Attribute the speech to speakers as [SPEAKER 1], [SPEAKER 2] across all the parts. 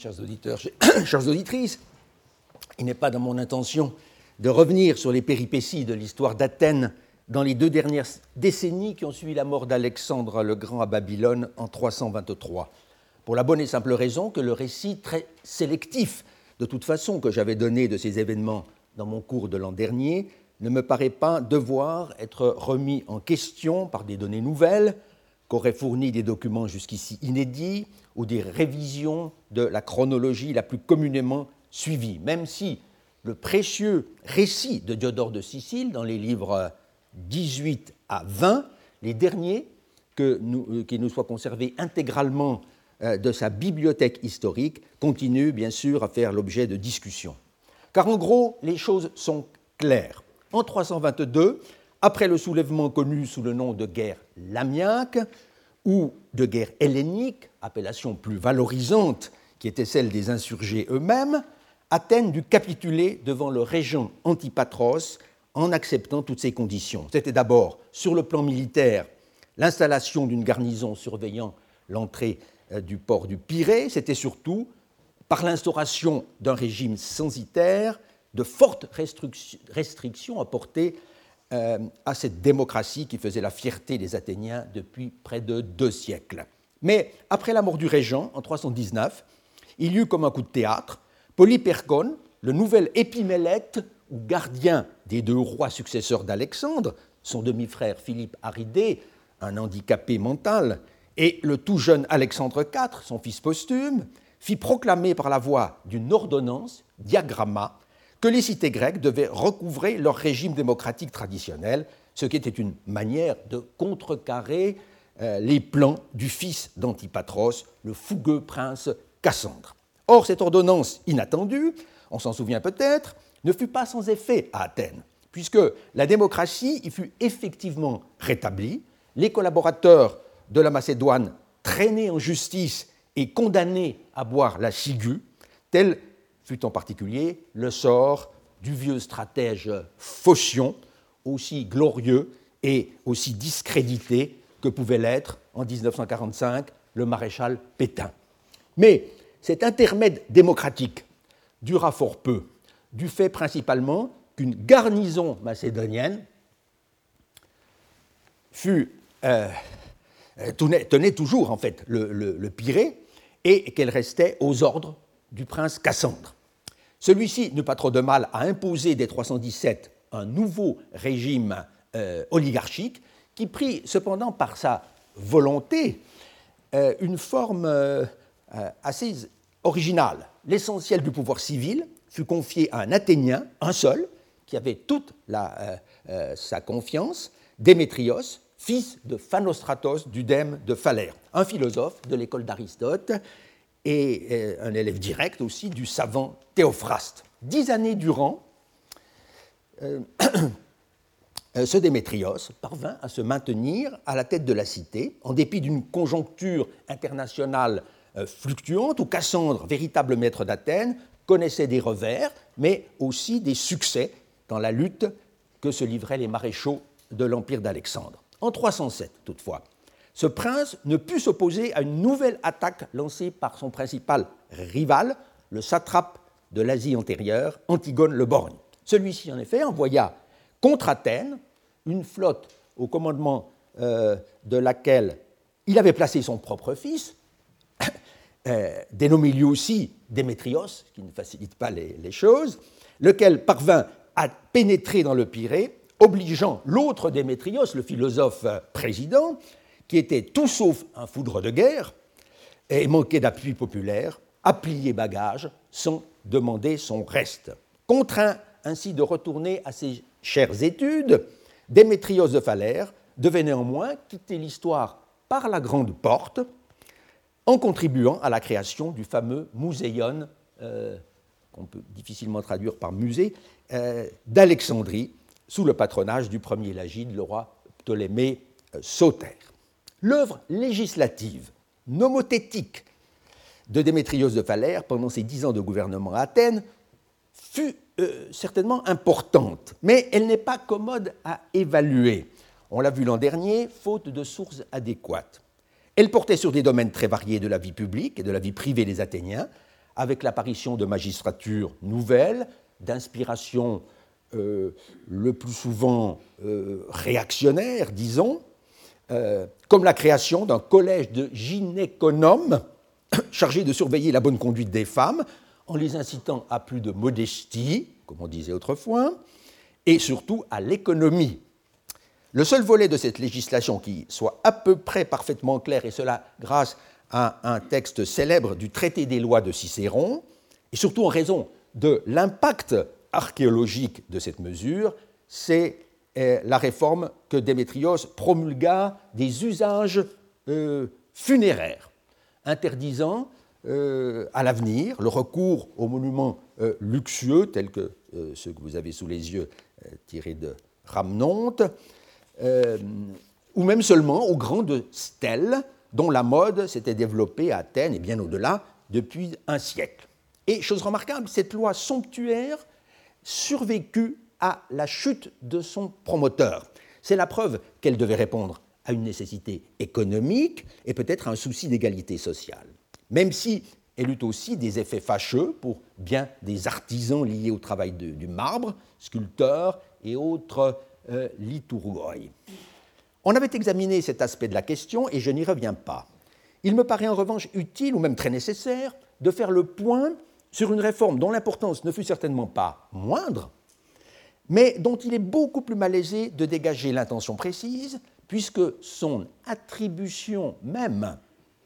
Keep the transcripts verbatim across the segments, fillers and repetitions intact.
[SPEAKER 1] chers auditeurs, chères auditrices, il n'est pas dans mon intention de revenir sur les péripéties de l'histoire d'Athènes dans les deux dernières décennies qui ont suivi la mort d'Alexandre le Grand à Babylone en trois cent vingt-trois, pour la bonne et simple raison que le récit très sélectif, de toute façon, que j'avais donné de ces événements dans mon cours de l'an dernier, ne me paraît pas devoir être remis en question par des données nouvelles qu'auraient fournies des documents jusqu'ici inédits ou des révisions de la chronologie la plus communément suivie, même si le précieux récit de Diodore de Sicile dans les livres dix-huit à vingt, les derniers que nous, qui nous soient conservés intégralement de sa bibliothèque historique, continuent bien sûr à faire l'objet de discussions. Car en gros, les choses sont claires. En trois cent vingt-deux, après le soulèvement connu sous le nom de guerre lamiaque ou de guerre hellénique, appellation plus valorisante qui était celle des insurgés eux-mêmes, Athènes dut capituler devant le régent Antipatros en acceptant toutes ces conditions. C'était d'abord, sur le plan militaire, l'installation d'une garnison surveillant l'entrée du port du Pirée, c'était surtout, par l'instauration d'un régime censitaire, de fortes restrictions apportées euh, à cette démocratie qui faisait la fierté des Athéniens depuis près de deux siècles. Mais après la mort du régent, en trois cent dix-neuf, il y eut comme un coup de théâtre Polyperchon, le nouvel épimélète ou gardien des deux rois successeurs d'Alexandre, son demi-frère Philippe Aridée, un handicapé mental, et le tout jeune Alexandre quatre, son fils posthume, fit proclamer par la voie d'une ordonnance, diagramma, que les cités grecques devaient recouvrer leur régime démocratique traditionnel, ce qui était une manière de contrecarrer euh, les plans du fils d'Antipatros, le fougueux prince Cassandre. Or, cette ordonnance inattendue, on s'en souvient peut-être, ne fut pas sans effet à Athènes, puisque la démocratie y fut effectivement rétablie, les collaborateurs de la Macédoine traînés en justice et condamnés à boire la ciguë, tel fut en particulier le sort du vieux stratège Phocion, aussi glorieux et aussi discrédité que pouvait l'être en dix-neuf cent quarante-cinq le maréchal Pétain. Mais cet intermède démocratique dura fort peu, du fait principalement qu'une garnison macédonienne fut, euh, tenait, tenait toujours en fait le, le, le Pirée et qu'elle restait aux ordres du prince Cassandre. Celui-ci n'eut pas trop de mal à imposer dès trois cent dix-sept un nouveau régime euh, oligarchique qui prit cependant par sa volonté euh, une forme euh, assez originale. L'essentiel du pouvoir civil fut confié à un Athénien, un seul, qui avait toute la, euh, euh, sa confiance, Démétrios, fils de Phanostratos du dème de Phalère, un philosophe de l'école d'Aristote et euh, un élève direct aussi du savant Théophraste. Dix années durant, euh, ce Démétrios parvint à se maintenir à la tête de la cité, en dépit d'une conjoncture internationale euh, fluctuante, où Cassandre, véritable maître d'Athènes, connaissait des revers, mais aussi des succès dans la lutte que se livraient les maréchaux de l'empire d'Alexandre. En trois cent sept, toutefois, ce prince ne put s'opposer à une nouvelle attaque lancée par son principal rival, le satrape de l'Asie antérieure, Antigone le Borgne. Celui-ci, en effet, envoya contre Athènes une flotte au commandement euh, de laquelle il avait placé son propre fils, euh, dénommé lui aussi Démétrios, ce qui ne facilite pas les, les choses, lequel parvint à pénétrer dans le Pirée, obligeant l'autre Démétrios, le philosophe président, qui était tout sauf un foudre de guerre et manquait d'appui populaire, à plier bagage sans demander son reste. Contraint ainsi de retourner à ses chères études, Démétrios de Phalère devait néanmoins quitter l'histoire par la grande porte en contribuant à la création du fameux Muséion, euh, qu'on peut difficilement traduire par musée, euh, d'Alexandrie, sous le patronage du premier Lagide, le roi Ptolémée euh, Sotère. L'œuvre législative, nomothétique de Démétrios de Phalère pendant ses dix ans de gouvernement à Athènes fut euh, certainement importante, mais elle n'est pas commode à évaluer. On l'a vu l'an dernier, faute de sources adéquates. Elle portait sur des domaines très variés de la vie publique et de la vie privée des Athéniens, avec l'apparition de magistratures nouvelles, d'inspiration euh, le plus souvent euh, réactionnaire, disons, euh, comme la création d'un collège de gynéconomes chargé de surveiller la bonne conduite des femmes, en les incitant à plus de modestie, comme on disait autrefois, et surtout à l'économie. Le seul volet de cette législation qui soit à peu près parfaitement clair, et cela grâce à un texte célèbre du traité des lois de Cicéron, et surtout en raison de l'impact archéologique de cette mesure, c'est euh, la réforme que Démétrios promulgua des usages euh, funéraires, interdisant euh, à l'avenir le recours aux monuments euh, luxueux, tels que euh, ceux que vous avez sous les yeux euh, tirés de Rhamnonte, euh, ou même seulement aux grandes stèles dont la mode s'était développée à Athènes et bien au-delà depuis un siècle. Et, chose remarquable, cette loi somptuaire survécut à la chute de son promoteur. C'est la preuve qu'elle devait répondre à une nécessité économique et peut-être à un souci d'égalité sociale, même si elle eut aussi des effets fâcheux pour bien des artisans liés au travail de, du marbre, sculpteurs et autres euh, liturgoi. On avait examiné cet aspect de la question et je n'y reviens pas. Il me paraît en revanche utile, ou même très nécessaire, de faire le point sur une réforme dont l'importance ne fut certainement pas moindre, mais dont il est beaucoup plus malaisé de dégager l'intention précise, puisque son attribution même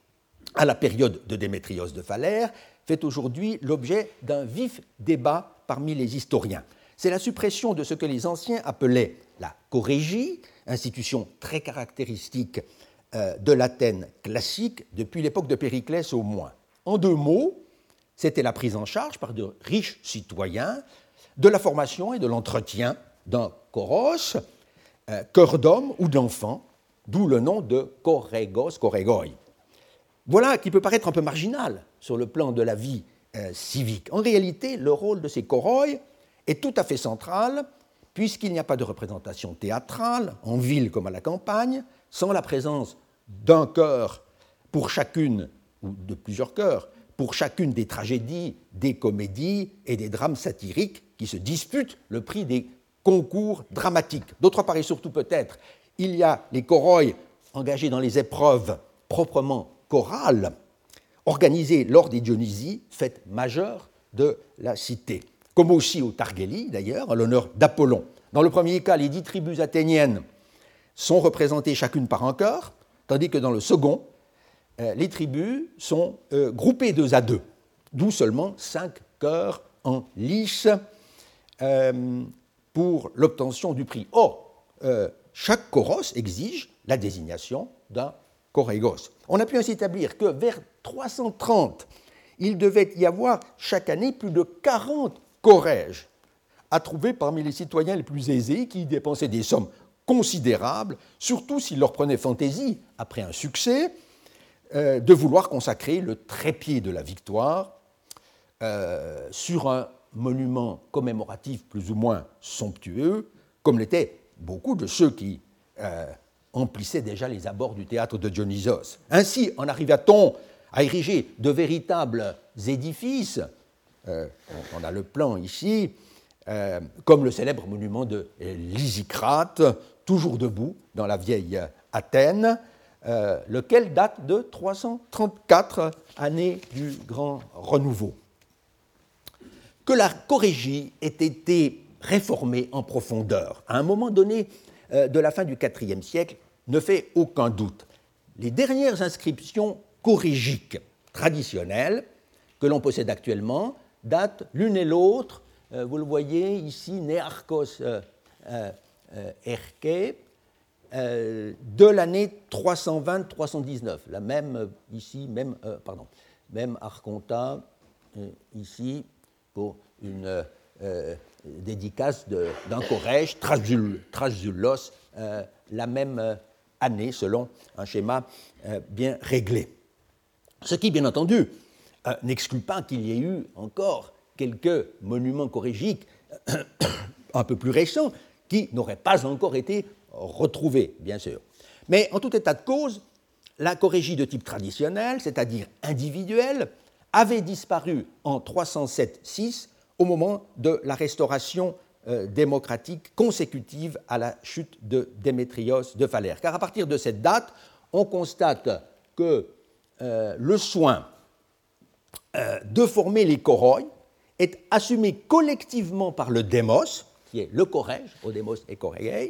[SPEAKER 1] à la période de Démétrios de Phalère fait aujourd'hui l'objet d'un vif débat parmi les historiens. C'est la suppression de ce que les anciens appelaient la chorégie, institution très caractéristique euh, de l'Athènes classique depuis l'époque de Périclès au moins. En deux mots, c'était la prise en charge par de riches citoyens de la formation et de l'entretien d'un choros, euh, chœur d'hommes ou d'enfants, d'où le nom de chorégos, chorégoi. Voilà qui peut paraître un peu marginal sur le plan de la vie euh, civique. En réalité, le rôle de ces choroi est tout à fait central, puisqu'il n'y a pas de représentation théâtrale, en ville comme à la campagne, sans la présence d'un chœur pour chacune, ou de plusieurs chœurs, pour chacune des tragédies, des comédies et des drames satiriques qui se disputent le prix des concours dramatiques. D'autre part, et surtout peut-être, il y a les choroi engagés dans les épreuves proprement chorales, organisées lors des Dionysies, fêtes majeures de la cité, comme aussi au Targélie, d'ailleurs, à l'honneur d'Apollon. Dans le premier cas, les dix tribus athéniennes sont représentées chacune par un chœur, tandis que dans le second, euh, les tribus sont euh, groupées deux à deux, d'où seulement cinq chœurs en lice euh, pour l'obtention du prix. Or, euh, chaque choros exige la désignation d'un chorégos. On a pu ainsi établir que vers trois cent trente, il devait y avoir chaque année plus de quarante chorèges à trouver parmi les citoyens les plus aisés qui y dépensaient des sommes considérables, surtout s'il leur prenait fantaisie, après un succès, euh, de vouloir consacrer le trépied de la victoire euh, sur un monument commémoratif plus ou moins somptueux, comme l'étaient beaucoup de ceux qui euh, emplissaient déjà les abords du théâtre de Dionysos. Ainsi en arriva-t-on à ériger de véritables édifices, euh, on a le plan ici, euh, comme le célèbre monument de Lysicrate, toujours debout dans la vieille Athènes, euh, lequel date de trois cent trente-quatre, année du grand renouveau. Que la chorégie ait été réformée en profondeur à un moment donné euh, de la fin du quatrième siècle ne fait aucun doute. Les dernières inscriptions chorégiques traditionnelles que l'on possède actuellement datent l'une et l'autre, euh, vous le voyez ici, Néarchos euh, euh, euh, Erké, euh, de l'année trois cent vingt à trois cent dix-neuf, la même euh, ici, même, euh, pardon, même Archonta euh, ici pour une euh, dédicace de, d'un chorège, Thrasyulos, euh, la même euh, année selon un schéma euh, bien réglé. Ce qui, bien entendu, euh, n'exclut pas qu'il y ait eu encore quelques monuments chorégiques un peu plus récents qui n'auraient pas encore été retrouvés, bien sûr. Mais en tout état de cause, la chorégie de type traditionnel, c'est-à-dire individuelle, avait disparu en trois cent sept six au moment de la restauration euh, démocratique consécutive à la chute de Démétrios de Phalère. Car à partir de cette date, on constate que euh, le soin euh, de former les koroi est assumé collectivement par le démos, qui est le korège, odémos et koreiei,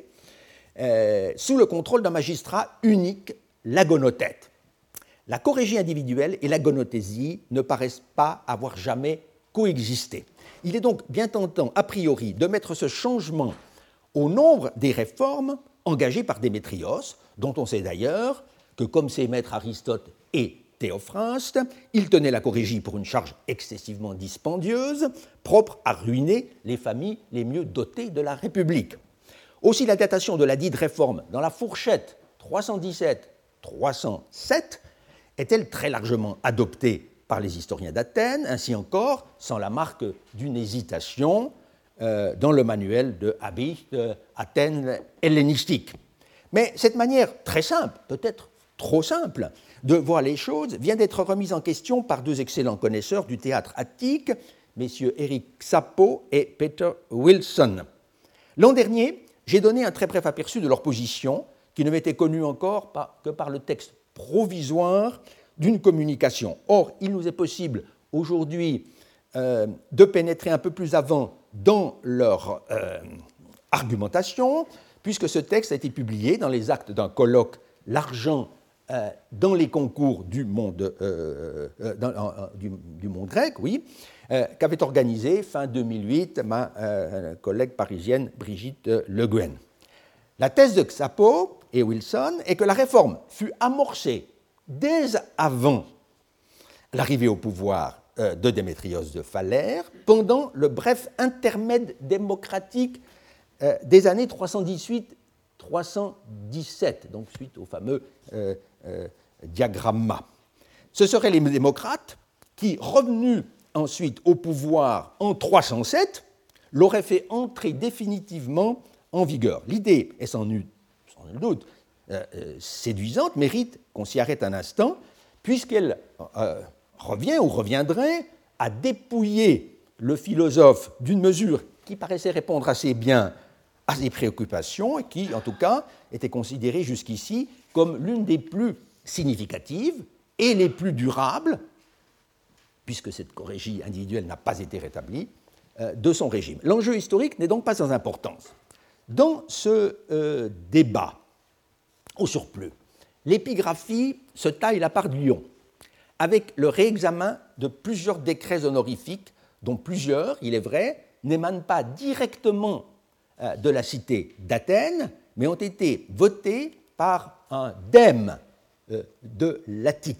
[SPEAKER 1] euh, sous le contrôle d'un magistrat unique, l'agonothète. La chorégie individuelle et l'agonothésie ne paraissent pas avoir jamais coexisté. Il est donc bien tentant, a priori, de mettre ce changement au nombre des réformes engagées par Démétrios, dont on sait d'ailleurs que, comme ses maîtres Aristote et Théophraste, il tenait la chorégie pour une charge excessivement dispendieuse, propre à ruiner les familles les mieux dotées de la République. Aussi, la datation de la dite réforme dans la fourchette trois cent dix-sept à trois cent sept est-elle très largement adoptée par les historiens d'Athènes, ainsi encore sans la marque d'une hésitation euh, dans le manuel de Habicht, euh, Athènes hellénistique. Mais cette manière très simple, peut-être trop simple, de voir les choses vient d'être remise en question par deux excellents connaisseurs du théâtre attique, messieurs Eric Sappo et Peter Wilson. L'an dernier, j'ai donné un très bref aperçu de leur position, qui ne m'était connue encore pas, que par le texte provisoire d'une communication. Or, il nous est possible aujourd'hui euh, de pénétrer un peu plus avant dans leur euh, argumentation, puisque ce texte a été publié dans les actes d'un colloque L'argent euh, dans les concours du monde, euh, euh, dans, euh, du, du monde grec, oui, euh, qu'avait organisé fin deux mille huit ma euh, collègue parisienne Brigitte Le Guen. La thèse de Xapo et Wilson est que la réforme fut amorcée dès avant l'arrivée au pouvoir euh, de Démétrios de Phalère, pendant le bref intermède démocratique euh, des années trois cent dix-huit à trois cent dix-sept, donc suite au fameux euh, euh, diagramma. Ce seraient les démocrates qui, revenus ensuite au pouvoir en trois cent sept, l'auraient fait entrer définitivement en vigueur. L'idée est sans nul, sans nul doute euh, euh, séduisante, mérite qu'on s'y arrête un instant, puisqu'elle euh, revient ou reviendrait à dépouiller le philosophe d'une mesure qui paraissait répondre assez bien à ses préoccupations et qui, en tout cas, était considérée jusqu'ici comme l'une des plus significatives et les plus durables, puisque cette chorégie individuelle n'a pas été rétablie, euh, de son régime. L'enjeu historique n'est donc pas sans importance. Dans ce euh, débat, au surplus, l'épigraphie se taille la part du lion, avec le réexamen de plusieurs décrets honorifiques, dont plusieurs, il est vrai, n'émanent pas directement euh, de la cité d'Athènes, mais ont été votés par un dème euh, de l'Attique.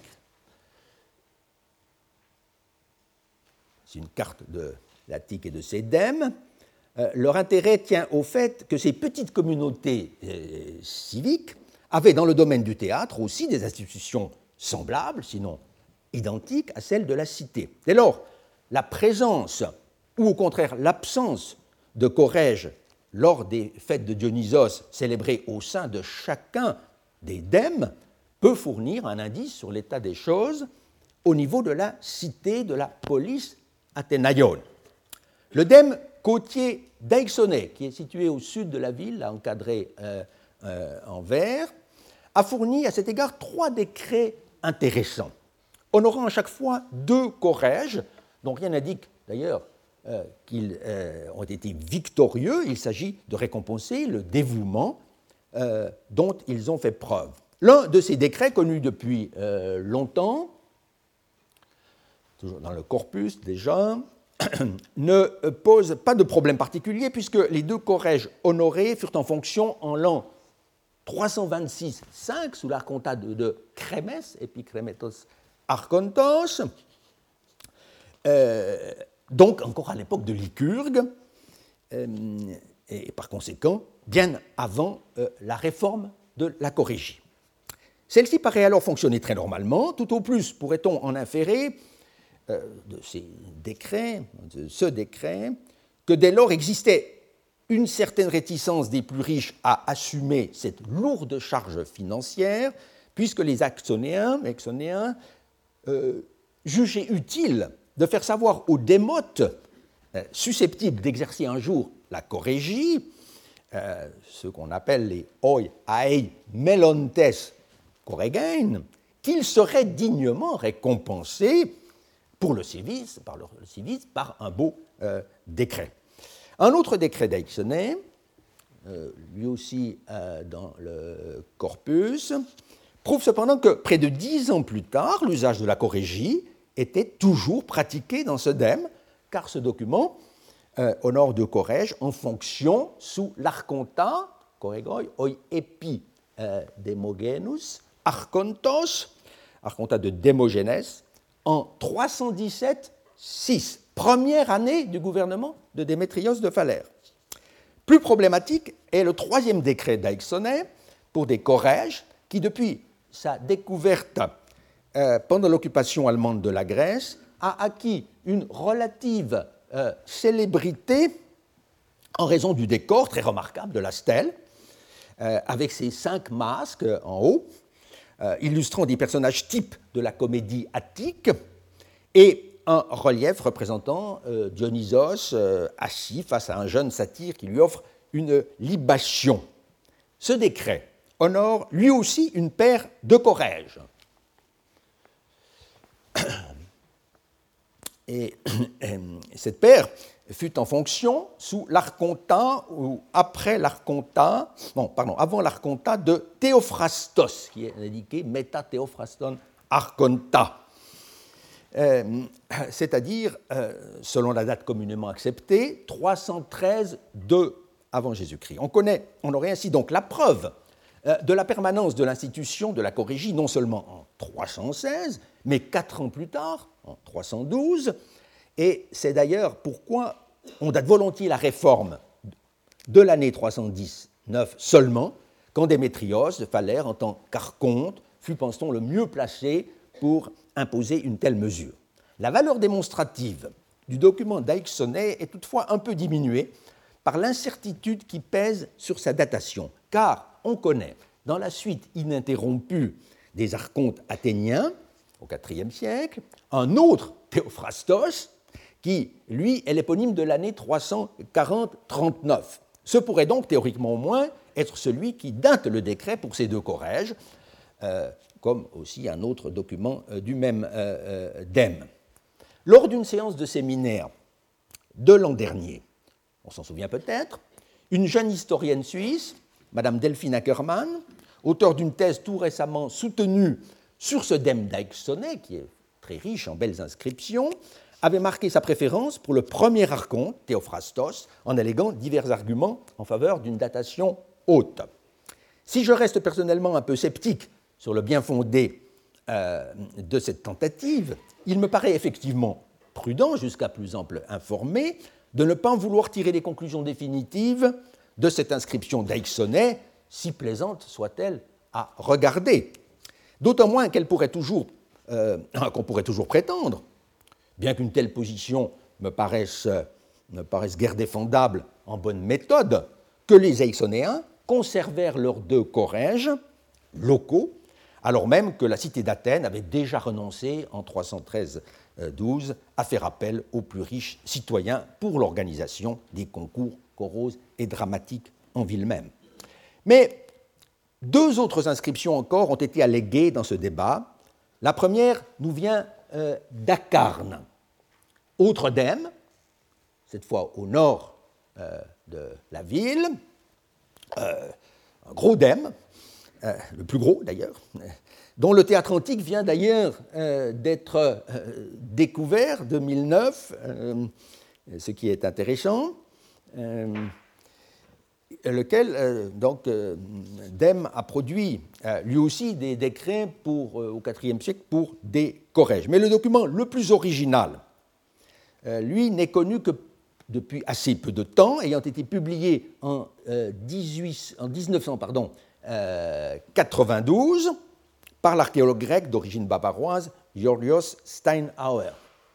[SPEAKER 1] C'est une carte de l'Attique et de ses dèmes. Euh, leur intérêt tient au fait que ces petites communautés euh, civiques avaient dans le domaine du théâtre aussi des institutions semblables, sinon identiques, à celles de la cité. Dès lors, la présence, ou au contraire l'absence de chorège lors des fêtes de Dionysos célébrées au sein de chacun des dèmes peut fournir un indice sur l'état des choses au niveau de la cité, de la polis athénaïone. Le dème côtier d'Aixoné, qui est situé au sud de la ville, encadré euh, euh, en vert, a fourni à cet égard trois décrets intéressants, honorant à chaque fois deux chorèges, dont rien n'indique d'ailleurs euh, qu'ils euh, ont été victorieux. Il s'agit de récompenser le dévouement euh, dont ils ont fait preuve. L'un de ces décrets, connu depuis euh, longtemps, toujours dans le corpus déjà, ne pose pas de problème particulier puisque les deux chorèges honorés furent en fonction en l'an trois cent vingt-six cinq sous l'archontat de, de Crémès, Epikrémétos Archontos, euh, donc encore à l'époque de Lycurgue, euh, et par conséquent bien avant euh, la réforme de la chorégie. Celle-ci paraît alors fonctionner très normalement, tout au plus pourrait-on en inférer euh, de ces décrets, de ce décret, que dès lors existait une certaine réticence des plus riches à assumer cette lourde charge financière, puisque les Axonéens, Axonéens euh, jugé utile de faire savoir aux démotes euh, susceptibles d'exercer un jour la chorégie, euh, ce qu'on appelle les oi ai melontes choregein, qu'ils seraient dignement récompensés pour le civisme, par le, le civisme, par un beau euh, décret. Un autre décret d'Eixonay, euh, lui aussi euh, dans le corpus, prouve cependant que près de dix ans plus tard, l'usage de la chorégie était toujours pratiqué dans ce dème, car ce document euh, honore de Corrège en fonction sous l'archonta, choregoi, oi epi euh, demogenus, archontos, archonta de Démogénès, en trois cent dix-sept six, première année du gouvernement de Démétrios de Phalère. Plus problématique est le troisième décret d'Eixonay pour des Corrèges qui, depuis sa découverte euh, pendant l'occupation allemande de la Grèce, a acquis une relative euh, célébrité en raison du décor très remarquable de la stèle, euh, avec ses cinq masques en haut, euh, illustrant des personnages types de la comédie attique, et un relief représentant euh, Dionysos euh, assis face à un jeune satyre qui lui offre une libation. Ce décret honore lui aussi une paire de Corrèges. Et cette paire fut en fonction sous l'archontat ou après l'archontat, non, pardon, avant l'archontat de Théophrastos, qui est indiqué Meta Théophraston Archonta. Euh, c'est-à-dire, euh, selon la date communément acceptée, trois cent treize deux avant Jésus-Christ. On connaît, on aurait ainsi donc la preuve euh, de la permanence de l'institution de la chorégie, non seulement en trois cent seize, mais quatre ans plus tard, en trois cent douze, et c'est d'ailleurs pourquoi on date volontiers la réforme de l'année trois cent dix-neuf seulement, quand Démétrios de Phalère, en tant qu'archonte, fut, pense-t-on, le mieux placé pour imposer une telle mesure. La valeur démonstrative du document d'Eixonay est toutefois un peu diminuée par l'incertitude qui pèse sur sa datation, car on connaît, dans la suite ininterrompue des archontes athéniens, au quatrième siècle, un autre Théophrastos, qui, lui, est l'éponyme de l'année trois cent quarante trente-neuf. Ce pourrait donc, théoriquement au moins, être celui qui date le décret pour ces deux Corrèges, euh, comme aussi un autre document euh, du même euh, euh, dème. Lors d'une séance de séminaire de l'an dernier, on s'en souvient peut-être, une jeune historienne suisse, Madame Delphine Ackermann, auteure d'une thèse tout récemment soutenue sur ce dème d'Eixonay, qui est très riche en belles inscriptions, avait marqué sa préférence pour le premier archonte, Théophrastos, en alléguant divers arguments en faveur d'une datation haute. Si je reste personnellement un peu sceptique sur le bien fondé euh, de cette tentative, il me paraît effectivement prudent, jusqu'à plus ample informé, de ne pas vouloir tirer des conclusions définitives de cette inscription d'Eixonay, si plaisante soit-elle à regarder. D'autant moins qu'elle pourrait toujours, euh, qu'on pourrait toujours prétendre, bien qu'une telle position me paraisse, me paraisse guère défendable en bonne méthode, que lesEixonéens conservèrent leurs deux Corrèges locaux, alors même que la cité d'Athènes avait déjà renoncé en trois cent treize douze à faire appel aux plus riches citoyens pour l'organisation des concours choraux et dramatiques en ville même. Mais deux autres inscriptions encore ont été alléguées dans ce débat. La première nous vient euh, d'Acarne, autre dème, cette fois au nord euh, de la ville, euh, un gros dème, euh, le plus gros d'ailleurs, dont le théâtre antique vient d'ailleurs euh, d'être euh, découvert deux mille neuf, euh, ce qui est intéressant, euh, lequel, euh, donc, euh, Dème a produit euh, lui aussi des décrets pour, euh, au quatrième siècle pour des Corrèges. Mais le document le plus original, euh, lui, n'est connu que depuis assez peu de temps, ayant été publié en, euh, dix-huit, en mille neuf cents quatre-vingt-douze par l'archéologue grec d'origine bavaroise Georgios Steinhauer.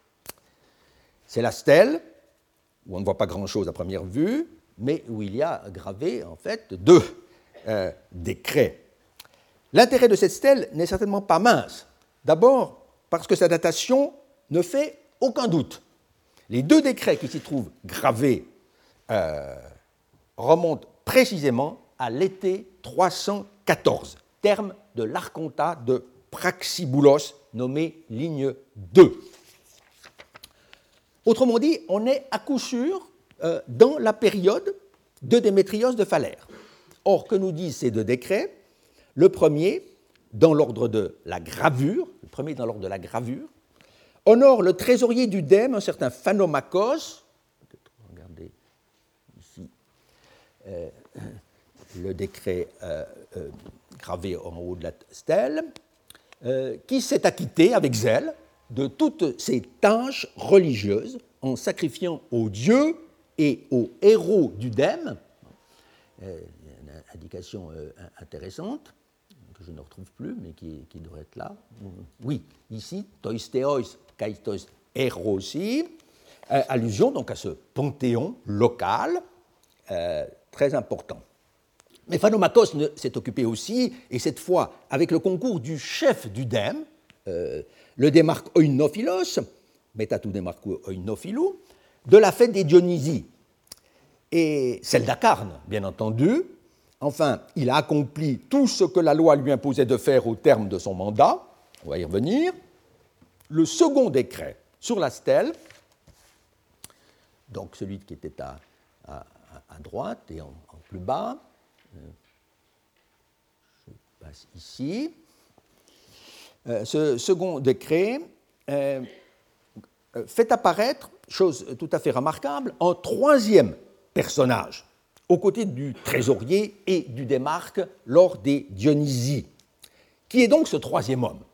[SPEAKER 1] C'est la stèle, où on ne voit pas grand-chose à première vue, mais où il y a gravé, en fait, deux euh, décrets. L'intérêt de cette stèle n'est certainement pas mince. D'abord, parce que sa datation ne fait aucun doute. Les deux décrets qui s'y trouvent gravés euh, remontent précisément à l'été trois cent quatorze, terme de l'archontat de Praxiboulos, nommé ligne deux. Autrement dit, on est à coup sûr euh, dans la période de Démétrios de Phalère. Or, que nous disent ces deux décrets? Le premier, dans l'ordre de la gravure, le premier dans l'ordre de la gravure, honore le trésorier du Dème, un certain Phanomachos. Regardez ici euh, le décret euh, euh, gravé en haut de la stèle, euh, qui s'est acquitté avec zèle de toutes ses tâches religieuses en sacrifiant aux dieux et aux héros du Dème. Euh, une indication euh, intéressante, que je ne retrouve plus, mais qui, qui devrait être là. Oui, ici, toisteos kaitos erosi, euh, allusion donc à ce panthéon local euh, très important. Mais Phanomachos s'est occupé aussi, et cette fois avec le concours du chef du Dème, euh, le démarque Oinophilos, Metatou démarque Oinophilou, de la fête des Dionysies, et celle d'Acarne, bien entendu. Enfin, il a accompli tout ce que la loi lui imposait de faire au terme de son mandat. On va y revenir. Le second décret sur la stèle, donc celui qui était à, à, à droite et en, en plus bas, je passe ici. Euh, ce second décret euh, fait apparaître, chose tout à fait remarquable, un troisième personnage aux côtés du trésorier et du démarque lors des Dionysies. Qui est donc ce troisième homme?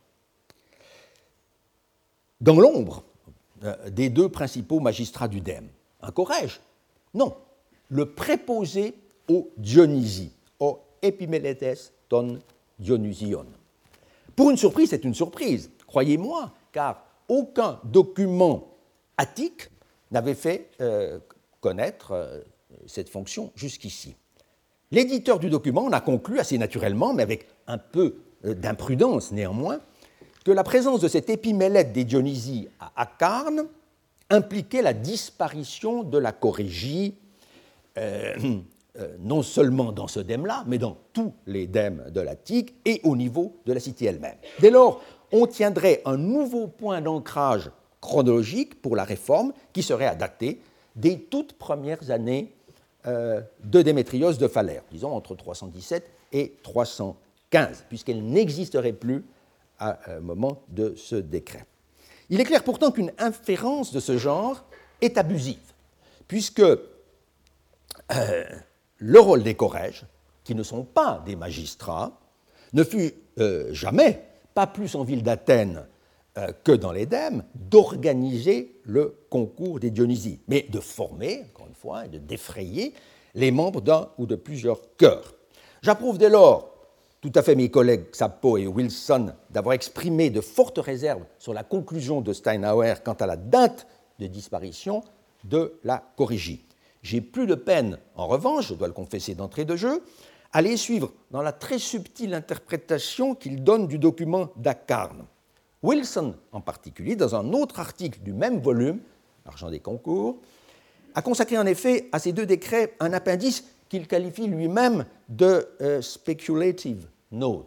[SPEAKER 1] Dans l'ombre euh, des deux principaux magistrats du Dème. Un Corrège? Non, le préposé aux Dionysies, au Epimeletes ton Dionysion. Pour une surprise, c'est une surprise, croyez-moi, car aucun document attique n'avait fait euh, connaître euh, cette fonction jusqu'ici. L'éditeur du document en a conclu assez naturellement, mais avec un peu euh, d'imprudence néanmoins, que la présence de cet épimélète des Dionysies à Acarne impliquait la disparition de la chorégie, euh, euh, non seulement dans ce dème-là, mais dans tous les dèmes de l'Attique et au niveau de la cité elle-même. Dès lors, on tiendrait un nouveau point d'ancrage chronologique pour la réforme qui serait à dater des toutes premières années euh, de Démétrios de Phalère, disons entre trois cent dix-sept et trois cent quinze, puisqu'elle n'existerait plus à un moment de ce décret. Il est clair pourtant qu'une inférence de ce genre est abusive, puisque euh, le rôle des Corrèges, qui ne sont pas des magistrats, ne fut euh, jamais, pas plus en ville d'Athènes euh, que dans les Dèmes, d'organiser le concours des Dionysies, mais de former, encore une fois, et de défrayer les membres d'un ou de plusieurs chœurs. J'approuve dès lors tout à fait mes collègues Sappho et Wilson d'avoir exprimé de fortes réserves sur la conclusion de Steinhauer quant à la date de disparition de la chorégie. J'ai plus de peine, en revanche, je dois le confesser d'entrée de jeu, à les suivre dans la très subtile interprétation qu'il donne du document d'Acarne. Wilson, en particulier, dans un autre article du même volume, Argent des concours, a consacré en effet à ces deux décrets un appendice qu'il qualifie lui-même de euh, speculative note.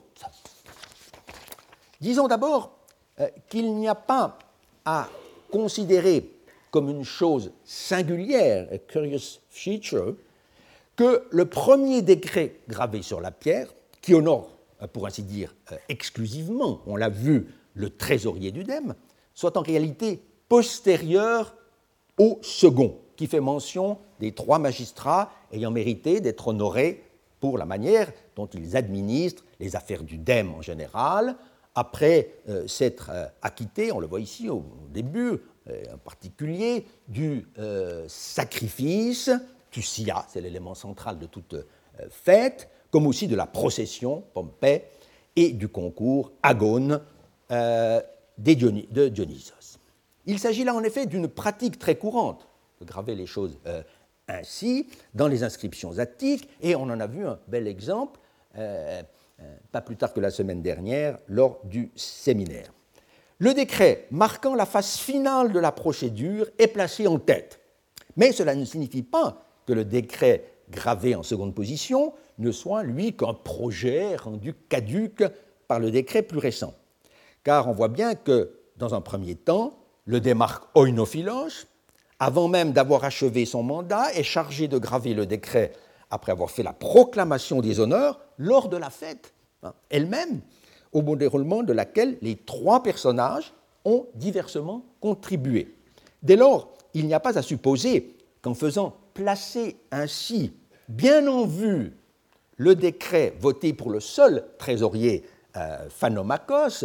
[SPEAKER 1] Disons d'abord euh, qu'il n'y a pas à considérer comme une chose singulière, a curious feature, que le premier décret gravé sur la pierre, qui honore, pour ainsi dire, euh, exclusivement, on l'a vu, le trésorier du Dème, soit en réalité postérieur au second, qui fait mention des trois magistrats ayant mérité d'être honorés pour la manière dont ils administrent les affaires du Dème en général, après euh, s'être euh, acquittés, on le voit ici au début, euh, en particulier, du euh, sacrifice, Tusia, c'est l'élément central de toute euh, fête, comme aussi de la procession, Pompée, et du concours Agone euh, des Diony- de Dionysos. Il s'agit là en effet d'une pratique très courante, de graver les choses euh, ainsi dans les inscriptions attiques, et on en a vu un bel exemple euh, euh, pas plus tard que la semaine dernière lors du séminaire. Le décret marquant la phase finale de la procédure est placé en tête. Mais cela ne signifie pas que le décret gravé en seconde position ne soit, lui, qu'un projet rendu caduc par le décret plus récent. Car on voit bien que, dans un premier temps, le démarque oinophilos, avant même d'avoir achevé son mandat, est chargé de graver le décret après avoir fait la proclamation des honneurs lors de la fête hein, elle-même, au bon déroulement de laquelle les trois personnages ont diversement contribué. Dès lors, il n'y a pas à supposer qu'en faisant placer ainsi, bien en vue, le décret voté pour le seul trésorier euh, Phanomachos,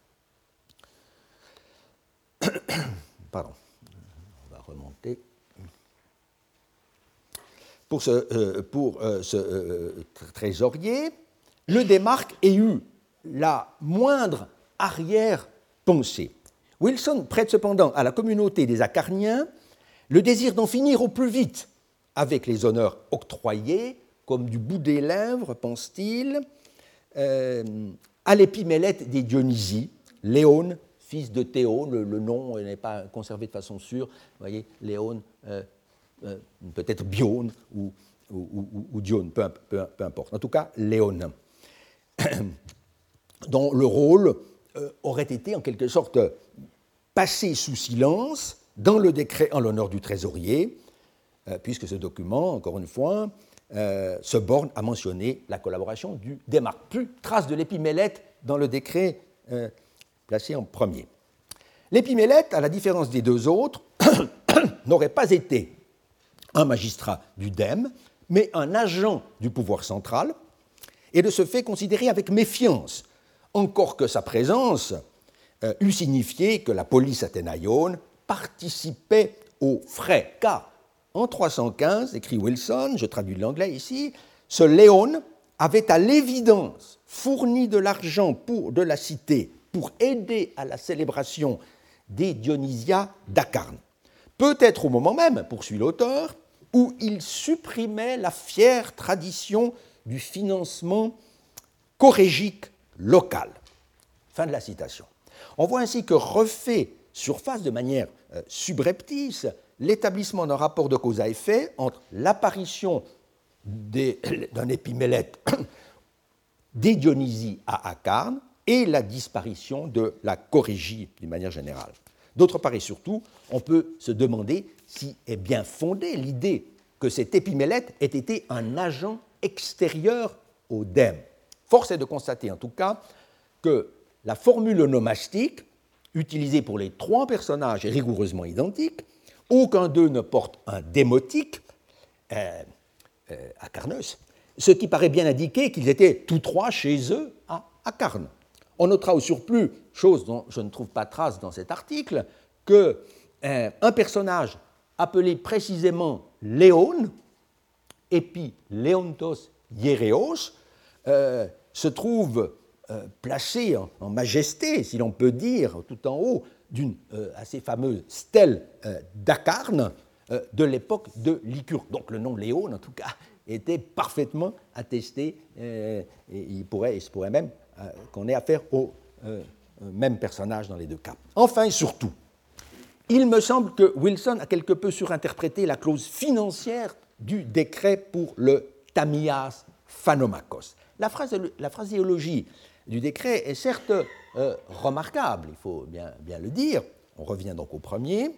[SPEAKER 1] pardon, on va remonter, pour ce, euh, pour, euh, ce euh, trésorier, le démarque ait eu la moindre arrière-pensée. Wilson prête cependant à la communauté des Acarniens le désir d'en finir au plus vite avec les honneurs octroyés, comme du bout des lèvres, pense-t-il, euh, à l'épimélète des Dionysies, Léone, fils de Théone, le, le nom n'est pas conservé de façon sûre, vous voyez, Léone, euh, euh, peut-être Bione ou, ou, ou, ou Dione, peu, peu, peu importe. En tout cas, Léone, dont le rôle euh, aurait été en quelque sorte passé sous silence dans le décret en l'honneur du trésorier, euh, puisque ce document, encore une fois, euh, se borne à mentionner la collaboration du démarque. Plus trace de l'épimélète dans le décret euh, placé en premier. L'épimélète, à la différence des deux autres, n'aurait pas été un magistrat du dème, mais un agent du pouvoir central, et de ce fait considéré avec méfiance, encore que sa présence euh, eût signifié que la police athénaïone participait aux frais, car en trois cent quinze, écrit Wilson, je traduis de l'anglais ici, ce Léone avait à l'évidence fourni de l'argent pour de la cité pour aider à la célébration des Dionysia d'Acarne. Peut-être au moment même, poursuit l'auteur, où il supprimait la fière tradition du financement chorégique local. Fin de la citation. On voit ainsi que refait surface de manière euh, subreptice l'établissement d'un rapport de cause à effet entre l'apparition d'un épimélète des Dionysies à Acarne et la disparition de la chorégie d'une manière générale. D'autre part et surtout, on peut se demander si est bien fondée l'idée que cet épimélète ait été un agent extérieur au dème. Force est de constater en tout cas que la formule onomastique utilisée pour les trois personnages est rigoureusement identique. Aucun d'eux ne porte un démotique, euh, euh, Acarneus, ce qui paraît bien indiquer qu'ils étaient tous trois chez eux à Acarne. On notera au surplus, chose dont je ne trouve pas trace dans cet article, qu'un euh, personnage appelé précisément Léone, Épi Léontos Hieréos, euh, se trouve euh, placé en, en majesté, si l'on peut dire, tout en haut, d'une euh, assez fameuse stèle euh, d'Acarne euh, de l'époque de Lycurgue. Donc le nom Léone, en tout cas, était parfaitement attesté, euh, et il pourrait, il se pourrait même euh, qu'on ait affaire au euh, même personnage dans les deux cas. Enfin et surtout, il me semble que Wilson a quelque peu surinterprété la clause financière du décret pour le Tamias Phanomachos. La, phrase, la phraséologie du décret est certes euh, remarquable, il faut bien, bien le dire. On revient donc au premier.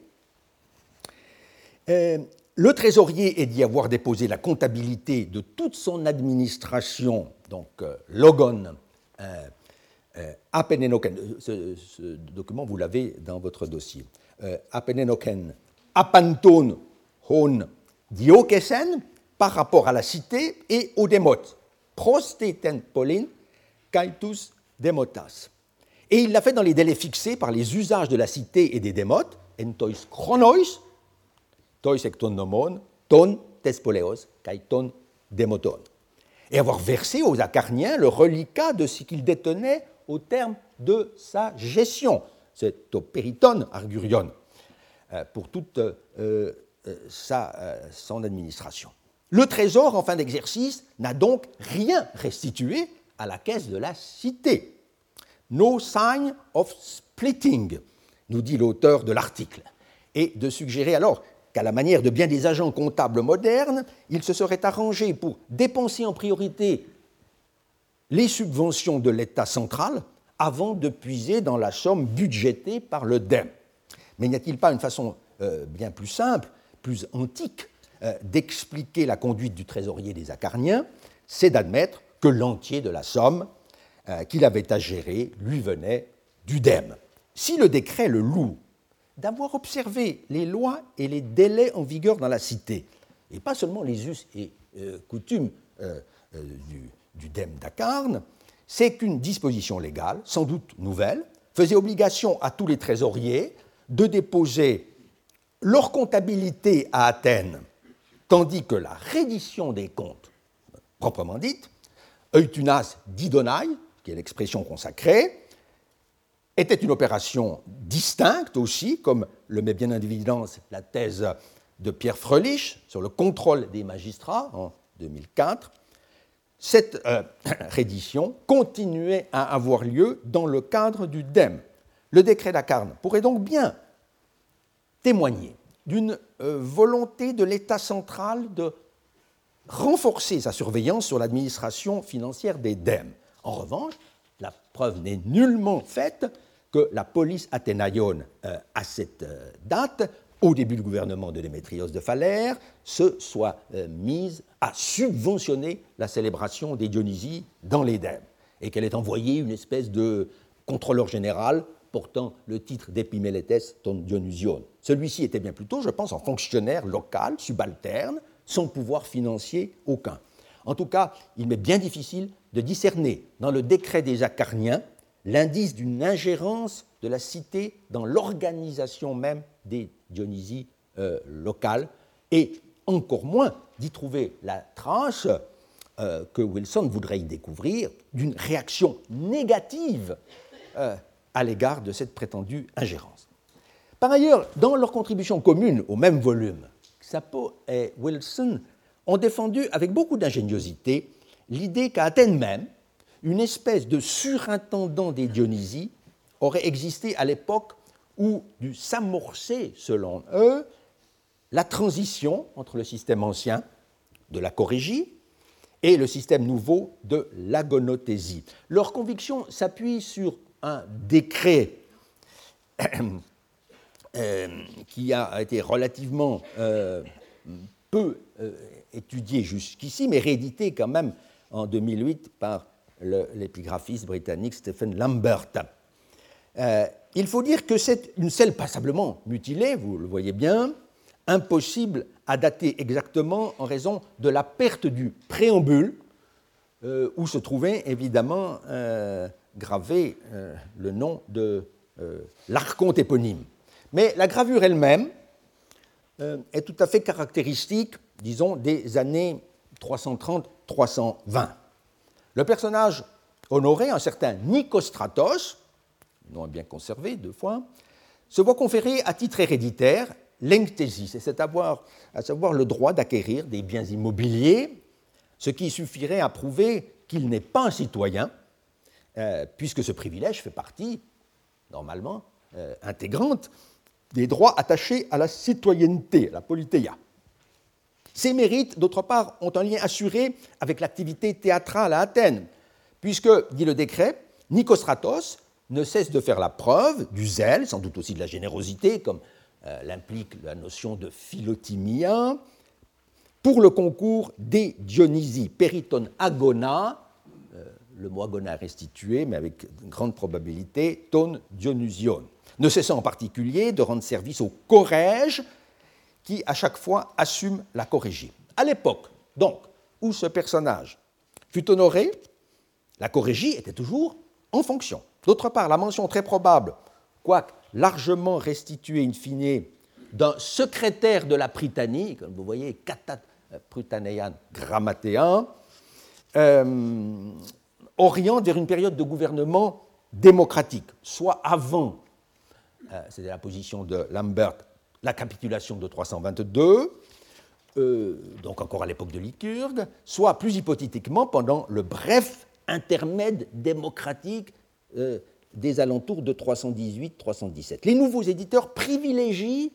[SPEAKER 1] Euh, le trésorier est d'y avoir déposé la comptabilité de toute son administration, donc euh, logon euh, euh, apenenoken. Ce, ce document, vous l'avez dans votre dossier. Euh, apenenoken apanton hon diokesen par rapport à la cité et aux démotes. Prosteten polin kaitus demotas. Et il l'a fait dans les délais fixés par les usages de la cité et des démotes, entois chronois, tois ekton nomon, ton tespoleos, kaiton demoton. Et avoir versé aux Acarniens le reliquat de ce qu'ils détenaient au terme de sa gestion. C'est au périton argurion, pour toute euh, sa, euh, son administration. Le trésor, en fin d'exercice, n'a donc rien restitué à la caisse de la cité. no sign of splitting, nous dit l'auteur de l'article, et de suggérer alors qu'à la manière de bien des agents comptables modernes, il se serait arrangé pour dépenser en priorité les subventions de l'État central avant de puiser dans la somme budgétée par le D E M. Mais n'y a-t-il pas une façon euh, bien plus simple, plus antique, euh, d'expliquer la conduite du trésorier des Acarniens? C'est d'admettre que l'entier de la somme euh, qu'il avait à gérer lui venait du D E M. Si le décret le loue d'avoir observé les lois et les délais en vigueur dans la cité, et pas seulement les us et euh, coutumes euh, euh, du, du D E M d'Acarne, c'est qu'une disposition légale, sans doute nouvelle, faisait obligation à tous les trésoriers de déposer leur comptabilité à Athènes, tandis que la reddition des comptes, proprement dite, eutunas didonai, qui est l'expression consacrée, était une opération distincte aussi, comme le met bien en évidence la thèse de Pierre Fröhlich sur le contrôle des magistrats en deux mille quatre. Cette euh, reddition continuait à avoir lieu dans le cadre du D E M. Le décret d'Acarne pourrait donc bien témoigner d'une euh, volonté de l'État central de renforcer sa surveillance sur l'administration financière des D E M. En revanche, la preuve n'est nullement faite que la police athénaïone, euh, à cette euh, date, au début du gouvernement de Démétrios de Phalère, se soit euh, mise à subventionner la célébration des Dionysies dans les D E M, et qu'elle ait envoyé une espèce de contrôleur général portant le titre d'Epimélétès ton Dionysion. Celui-ci était bien plutôt, je pense, un fonctionnaire local, subalterne, sans pouvoir financier aucun. En tout cas, il m'est bien difficile de discerner dans le décret des Acarniens l'indice d'une ingérence de la cité dans l'organisation même des Dionysies euh, locales, et encore moins d'y trouver la trace euh, que Wilson voudrait y découvrir d'une réaction négative euh, à l'égard de cette prétendue ingérence. Par ailleurs, dans leur contribution commune au même volume, Xapo et Wilson ont défendu avec beaucoup d'ingéniosité l'idée qu'à Athènes même, une espèce de surintendant des Dionysies aurait existé à l'époque où dut s'amorcer, selon eux, la transition entre le système ancien de la chorégie et le système nouveau de l'agonothésie. Leur conviction s'appuie sur un décret euh, qui a été relativement euh, peu euh, étudié jusqu'ici, mais réédité quand même en deux mille huit par le, l'épigraphiste britannique Stephen Lambert. Euh, il faut dire que c'est une selle passablement mutilée, vous le voyez bien, impossible à dater exactement en raison de la perte du préambule, euh, où se trouvait évidemment euh, gravé euh, le nom de euh, l'archonte éponyme. Mais la gravure elle-même euh, est tout à fait caractéristique, disons, des années trois cent trente à trois cent vingt. Le personnage honoré, un certain Nicostratos, nom bien conservé deux fois, se voit conférer à titre héréditaire l'enctésis, c'est à, à savoir le droit d'acquérir des biens immobiliers, ce qui suffirait à prouver qu'il n'est pas un citoyen, euh, puisque ce privilège fait partie, normalement, euh, intégrante des droits attachés à la citoyenneté, à la politeia. Ces mérites, d'autre part, ont un lien assuré avec l'activité théâtrale à Athènes, puisque, dit le décret, Nicostratos ne cesse de faire la preuve du zèle, sans doute aussi de la générosité, comme euh, l'implique la notion de philotimia, pour le concours des Dionysies, periton agona, euh, le mot agona restitué, mais avec grande probabilité, ton Dionysion, ne cessant en particulier de rendre service au chorège, qui à chaque fois assume la chorégie. À l'époque, donc, où ce personnage fut honoré, la chorégie était toujours en fonction. D'autre part, la mention très probable, quoique largement restituée in fine, d'un secrétaire de la Prytanée, comme vous voyez, katat prytaneian grammatean, euh, oriente vers une période de gouvernement démocratique, soit avant, euh, c'était la position de Lambert, la capitulation de trois cent vingt-deux, euh, donc encore à l'époque de Lycurgue, soit plus hypothétiquement pendant le bref intermède démocratique euh, des alentours de trois cent dix-huit trois cent dix-sept. Les nouveaux éditeurs privilégient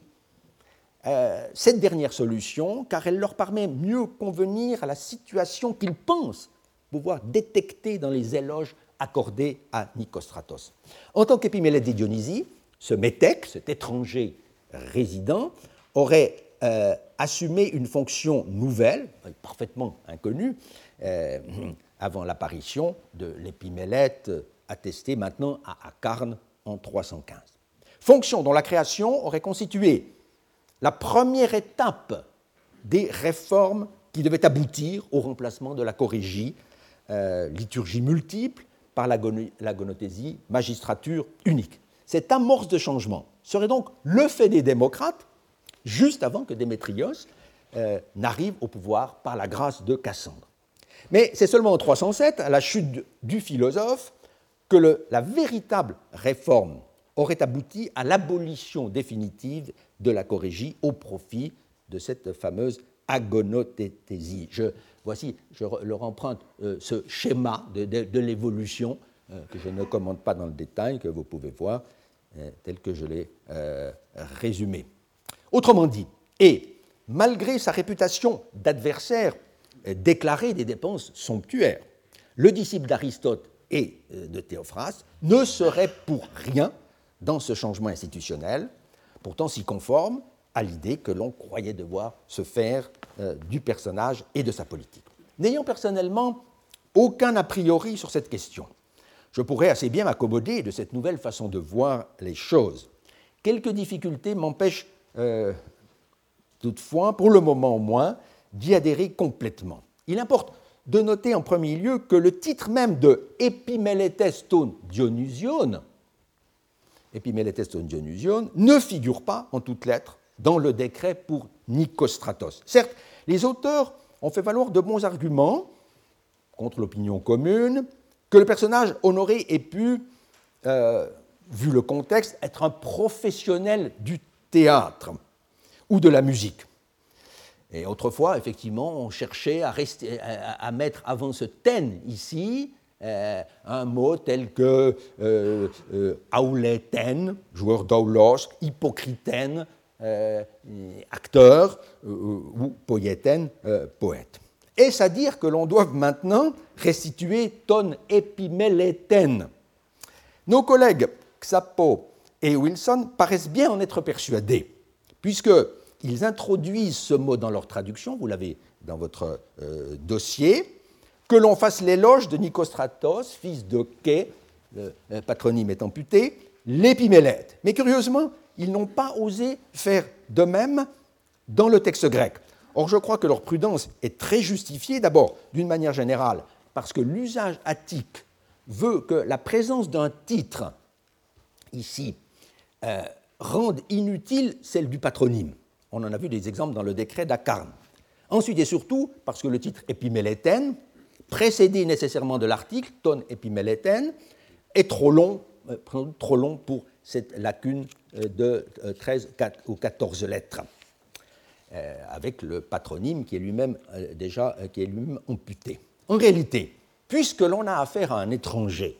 [SPEAKER 1] euh, cette dernière solution car elle leur permet mieux convenir à la situation qu'ils pensent pouvoir détecter dans les éloges accordés à Nicostratos. En tant qu'épimélète des Dionysies, ce métèque, cet étranger résident, aurait euh, assumé une fonction nouvelle, parfaitement inconnue, euh, avant l'apparition de l'épimélète attesté maintenant à Acharnes en trois cent quinze. Fonction dont la création aurait constitué la première étape des réformes qui devaient aboutir au remplacement de la chorégie, euh, liturgie multiple, par la, gon- la gonothésie, magistrature unique. Cette amorce de changement serait donc le fait des démocrates, juste avant que Démétrios euh, n'arrive au pouvoir par la grâce de Cassandre. Mais c'est seulement en trois cent sept, à la chute du philosophe, que le, la véritable réforme aurait abouti à l'abolition définitive de la chorégie au profit de cette fameuse agonothésie. Je, voici, je leur emprunte euh, ce schéma de, de, de l'évolution euh, que je ne commente pas dans le détail, que vous pouvez voir, euh, tel que je l'ai euh, résumé. Autrement dit, et malgré sa réputation d'adversaire euh, déclaré des dépenses somptuaires, le disciple d'Aristote et euh, de Théophraste ne serait pour rien dans ce changement institutionnel, pourtant si conforme à l'idée que l'on croyait devoir se faire euh, du personnage et de sa politique. N'ayant personnellement aucun a priori sur cette question, je pourrais assez bien m'accommoder de cette nouvelle façon de voir les choses. Quelques difficultés m'empêchent euh, toutefois, pour le moment au moins, d'y adhérer complètement. Il importe de noter en premier lieu que le titre même de Epimeletes ton Dionysion, Epimeletes ton Dionysion, ne figure pas en toutes lettres dans le décret pour Nicostratos. Certes, les auteurs ont fait valoir de bons arguments contre l'opinion commune, que le personnage honoré ait pu, euh, vu le contexte, être un professionnel du théâtre ou de la musique. Et autrefois, effectivement, on cherchait à, rester, à, à mettre avant ce ten ici euh, un mot tel que euh, euh, auléten, joueur d'aulos, hypocriten, euh, acteur, euh, ou poieten, euh, poète. Est-ce à dire que l'on doit maintenant restituer ton épiméleten? Nos collègues Xapo et Wilson paraissent bien en être persuadés, puisqu'ils introduisent ce mot dans leur traduction, vous l'avez dans votre euh, dossier, que l'on fasse l'éloge de Nicostratos, fils de Ké, le patronyme est amputé, l'épimélète. Mais curieusement, ils n'ont pas osé faire de même dans le texte grec. Or, je crois que leur prudence est très justifiée, d'abord, d'une manière générale, parce que l'usage attique veut que la présence d'un titre, ici, euh, rende inutile celle du patronyme. On en a vu des exemples dans le décret d'Acharnes. Ensuite et surtout, parce que le titre épiméleten, précédé nécessairement de l'article, ton épiméleten, est trop long, euh, trop long pour cette lacune de euh, treize ou quatorze lettres. Euh, avec le patronyme qui est lui-même euh, déjà euh, qui est lui-même amputé. En réalité, puisque l'on a affaire à un étranger,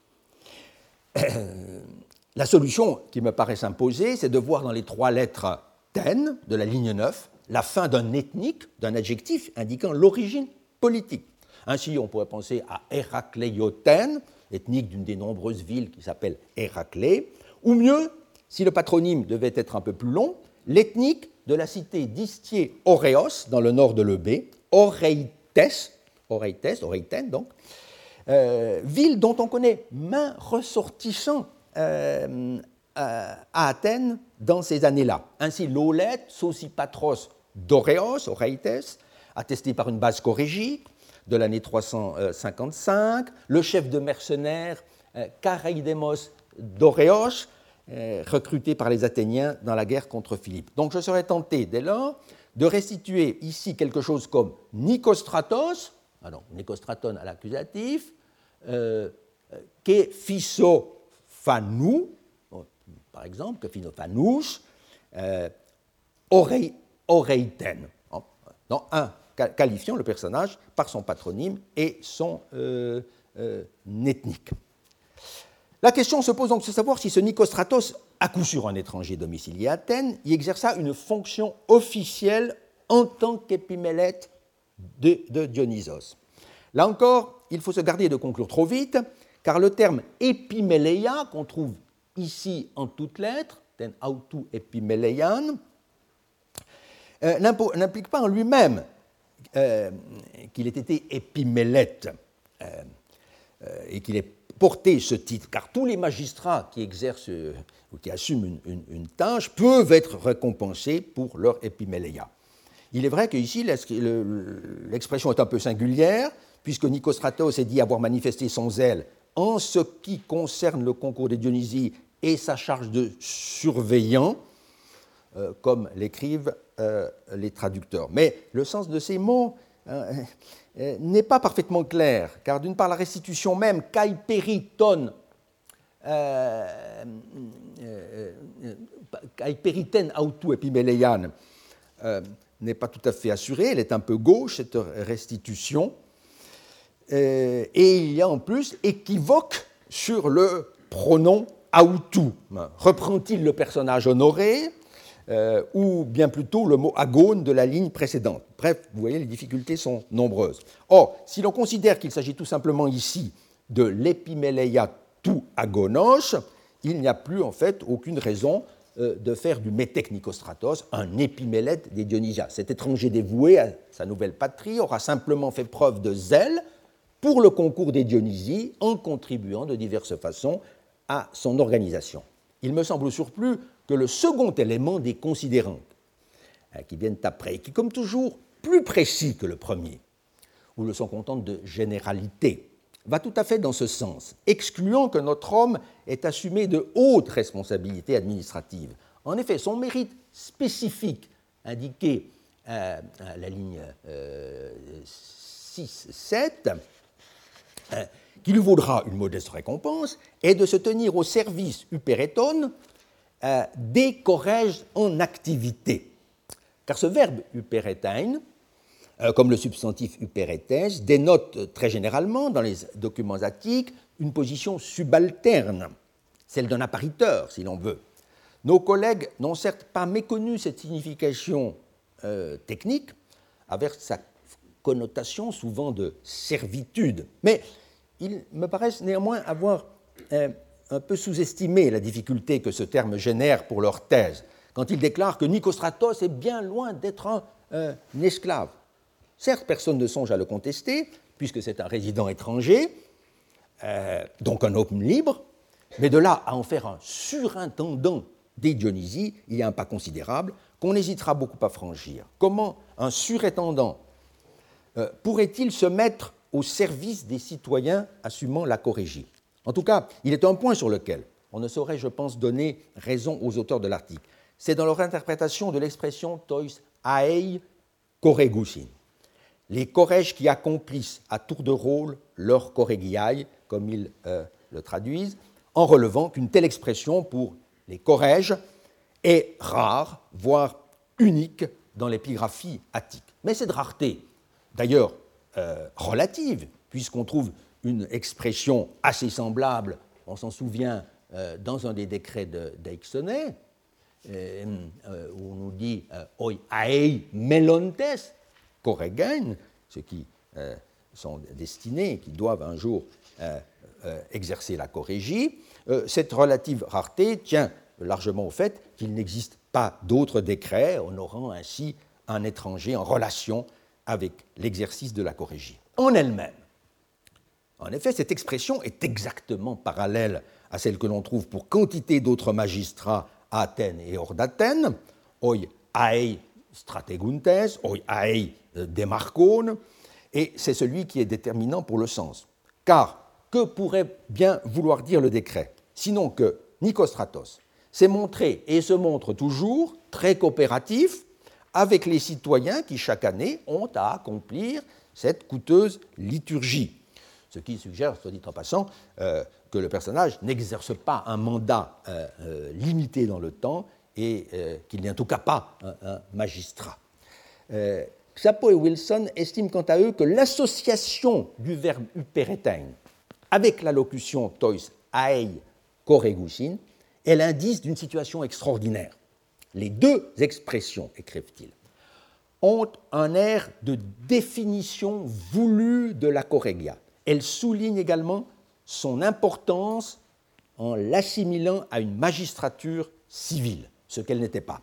[SPEAKER 1] euh, la solution qui me paraît s'imposer, c'est de voir dans les trois lettres ten de la ligne neuf la fin d'un ethnique, d'un adjectif indiquant l'origine politique. Ainsi, on pourrait penser à Hérakléioten, ethnique d'une des nombreuses villes qui s'appelle Héraclée, ou mieux, si le patronyme devait être un peu plus long, l'ethnique de la cité d'Istier Oréos, dans le nord de l'Eubée, Oreites, Oreites, Oreiten donc, euh, ville dont on connaît maint ressortissant euh, à Athènes dans ces années-là. Ainsi, l'Olette, Sosipatros d'Oréos, Oreites, attesté par une base chorégique de l'année trois cent cinquante-cinq, le chef de mercenaires euh, Charaïdémos d'Oréos, Euh, recruté par les Athéniens dans la guerre contre Philippe. Donc je serais tenté, dès lors, de restituer ici quelque chose comme Nicostratos, alors Nicostraton à l'accusatif, euh, que Physophanou, par exemple, que Physophanous, euh, Oreiten, non, un, qualifiant le personnage par son patronyme et son euh, euh, ethnique. La question se pose donc de savoir si ce Nicostratos, à coup sûr un étranger domicilié à Athènes, y exerça une fonction officielle en tant qu'épimélète de, de Dionysos. Là encore, il faut se garder de conclure trop vite, car le terme épiméléia, qu'on trouve ici en toutes lettres, ten autou épiméléian, euh, n'implique pas en lui-même euh, qu'il ait été épimélète euh, euh, et qu'il ait porté ce titre, car tous les magistrats qui exercent euh, ou qui assument une, une, une tâche peuvent être récompensés pour leur épiméléia. Il est vrai qu'ici, l'expression est un peu singulière, puisque Nicostratos est dit avoir manifesté son zèle en ce qui concerne le concours des Dionysies et sa charge de surveillant, euh, comme l'écrivent euh, les traducteurs. Mais le sens de ces mots euh, euh, n'est pas parfaitement clair, car d'une part, la restitution même, kai periton, euh, euh, kai periten autou epiméléian, euh, n'est pas tout à fait assurée, elle est un peu gauche, cette restitution. Euh, et il y a en plus équivoque sur le pronom autou. Reprend-il le personnage honoré euh, ou bien plutôt le mot agone de la ligne précédente? Bref, vous voyez, les difficultés sont nombreuses. Or, si l'on considère qu'il s'agit tout simplement ici de l'épiméléia tou agonos, il n'y a plus en fait aucune raison euh, de faire du métèque Nicostratos un épimélète des Dionysiens. Cet étranger dévoué à sa nouvelle patrie aura simplement fait preuve de zèle pour le concours des Dionysies en contribuant de diverses façons à son organisation. Il me semble au surplus que le second élément des considérantes, qui viennent après, et qui, comme toujours, plus précis que le premier, ou le sont contentes de généralité, va tout à fait dans ce sens, excluant que notre homme ait assumé de hautes responsabilités administratives. En effet, son mérite spécifique, indiqué à, à la ligne euh, six sept, euh, qui lui vaudra une modeste récompense, est de se tenir au service upéréton euh, des corrèges en activité. Car ce verbe upérétein, euh, comme le substantif upérétes, dénote très généralement dans les documents attiques une position subalterne, celle d'un appariteur, si l'on veut. Nos collègues n'ont certes pas méconnu cette signification euh, technique, avec sa connotation souvent de servitude, mais ils me paraissent néanmoins avoir euh, un peu sous-estimé la difficulté que ce terme génère pour leur thèse, quand ils déclarent que Nicostratos est bien loin d'être un, euh, un esclave. Certes, personne ne songe à le contester, puisque c'est un résident étranger, euh, donc un homme libre, mais de là à en faire un surintendant des Dionysies, il y a un pas considérable qu'on hésitera beaucoup à franchir. Comment un surintendant euh, pourrait-il se mettre au service des citoyens assumant la chorégie? En tout cas, il est un point sur lequel on ne saurait, je pense, donner raison aux auteurs de l'article. C'est dans leur interprétation de l'expression tois aei choregusin. Les chorèges qui accomplissent à tour de rôle leur chorégiae, comme ils euh, le traduisent, en relevant qu'une telle expression pour les chorèges est rare, voire unique dans l'épigraphie attique. Mais cette rareté, d'ailleurs euh, relative, puisqu'on trouve une expression assez semblable, on s'en souvient, euh, dans un des décrets d'Eixonai, euh, euh, où on nous dit euh, « oi aei melontes » chorégen, ceux qui euh, sont destinés, qui doivent un jour euh, euh, exercer la chorégie. Euh, cette relative rareté tient largement au fait qu'il n'existe pas d'autres décrets honorant ainsi un étranger en relation avec l'exercice de la chorégie. En elle-même, en effet, cette expression est exactement parallèle à celle que l'on trouve pour quantité d'autres magistrats à Athènes et hors d'Athènes, oi aei strateguntes, oi aei demarchone, et c'est celui qui est déterminant pour le sens. Car que pourrait bien vouloir dire le décret, sinon que Nicostratos s'est montré et se montre toujours très coopératif avec les citoyens qui chaque année ont à accomplir cette coûteuse liturgie. Ce qui suggère, soit dit en passant, euh, que le personnage n'exerce pas un mandat euh, euh, limité dans le temps et euh, qu'il n'est en tout cas pas un, un magistrat. Euh, Xapo et Wilson estiment quant à eux que l'association du verbe upérétein avec la locution tois aei Koregusin, est l'indice d'une situation extraordinaire. Les deux expressions, écrivent-ils, ont un air de définition voulue de la Koregia. Elles soulignent également son importance en l'assimilant à une magistrature civile, ce qu'elle n'était pas,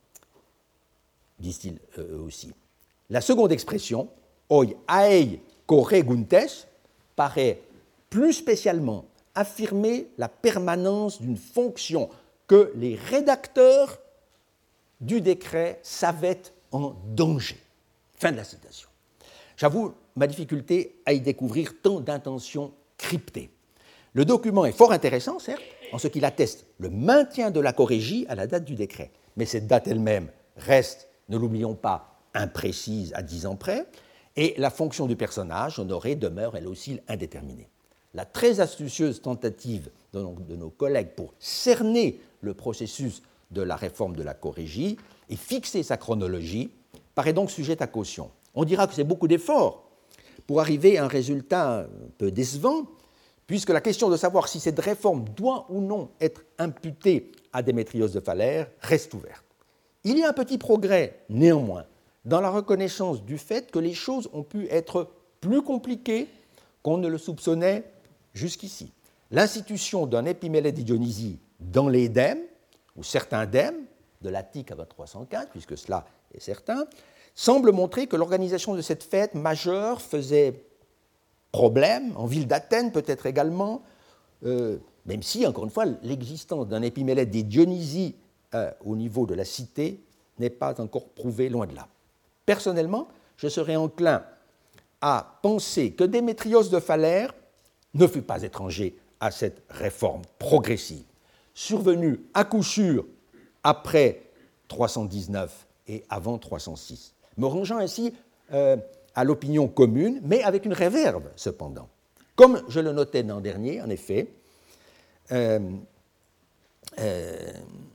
[SPEAKER 1] disent-ils eux aussi. La seconde expression, oi aei koreguntes, paraît plus spécialement affirmer la permanence d'une fonction que les rédacteurs du décret savaient en danger. Fin de la citation. J'avoue ma difficulté à y découvrir tant d'intentions cryptées. Le document est fort intéressant, certes, en ce qu'il atteste le maintien de la chorégie à la date du décret. Mais cette date elle-même reste, ne l'oublions pas, imprécise à dix ans près, et la fonction du personnage, Honoré, demeure elle aussi indéterminée. La très astucieuse tentative de, de nos collègues pour cerner le processus de la réforme de la chorégie et fixer sa chronologie paraît donc sujette à caution. On dira que c'est beaucoup d'efforts pour arriver à un résultat un peu décevant, puisque la question de savoir si cette réforme doit ou non être imputée à Démétrios de Phalère reste ouverte. Il y a un petit progrès, néanmoins, dans la reconnaissance du fait que les choses ont pu être plus compliquées qu'on ne le soupçonnait jusqu'ici. L'institution d'un épimélète d'Idionysie dans les dèmes, ou certains dèmes, de l'Attique à vingt-trois cent quatre, puisque cela est certain, semble montrer que l'organisation de cette fête majeure faisait problème, en ville d'Athènes peut-être également, euh, même si, encore une fois, l'existence d'un épimélète des Dionysies euh, au niveau de la cité n'est pas encore prouvée, loin de là. Personnellement, je serais enclin à penser que Démétrios de Phalère ne fut pas étranger à cette réforme progressive, survenue à coup sûr après trois cent dix-neuf et avant trois cent six, me rangeant ainsi euh, à l'opinion commune, mais avec une réserve cependant. Comme je le notais l'an dernier, en effet, euh, euh,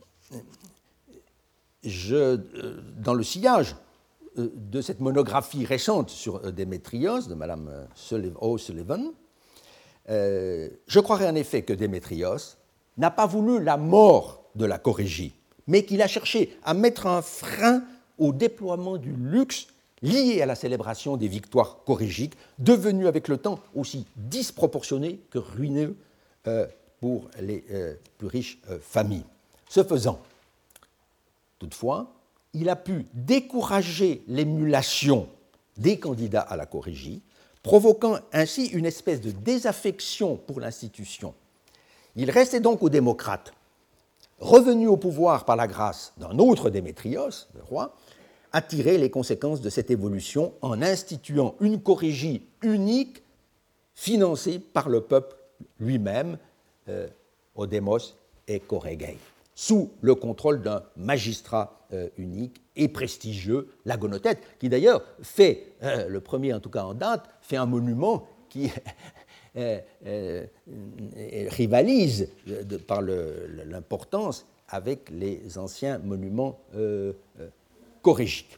[SPEAKER 1] je, euh, dans le sillage euh, de cette monographie récente sur Démétrios, de Mme O'Sullivan, euh, je croirais en effet que Démétrios n'a pas voulu la mort de la chorégie, mais qu'il a cherché à mettre un frein au déploiement du luxe lié à la célébration des victoires chorégiques, devenu avec le temps aussi disproportionné que ruineux euh, pour les euh, plus riches euh, familles. Ce faisant, toutefois, il a pu décourager l'émulation des candidats à la chorégie, provoquant ainsi une espèce de désaffection pour l'institution. Il restait donc aux démocrates, revenus au pouvoir par la grâce d'un autre Démétrios, le roi, à tirer les conséquences de cette évolution en instituant une chorégie unique financée par le peuple lui-même, euh, Odemos et Choregei, sous le contrôle d'un magistrat euh, unique et prestigieux, l'Agonothète, qui d'ailleurs fait, euh, le premier en tout cas en date, fait un monument qui euh, euh, rivalise de, par le, l'importance avec les anciens monuments euh, euh, chorégique.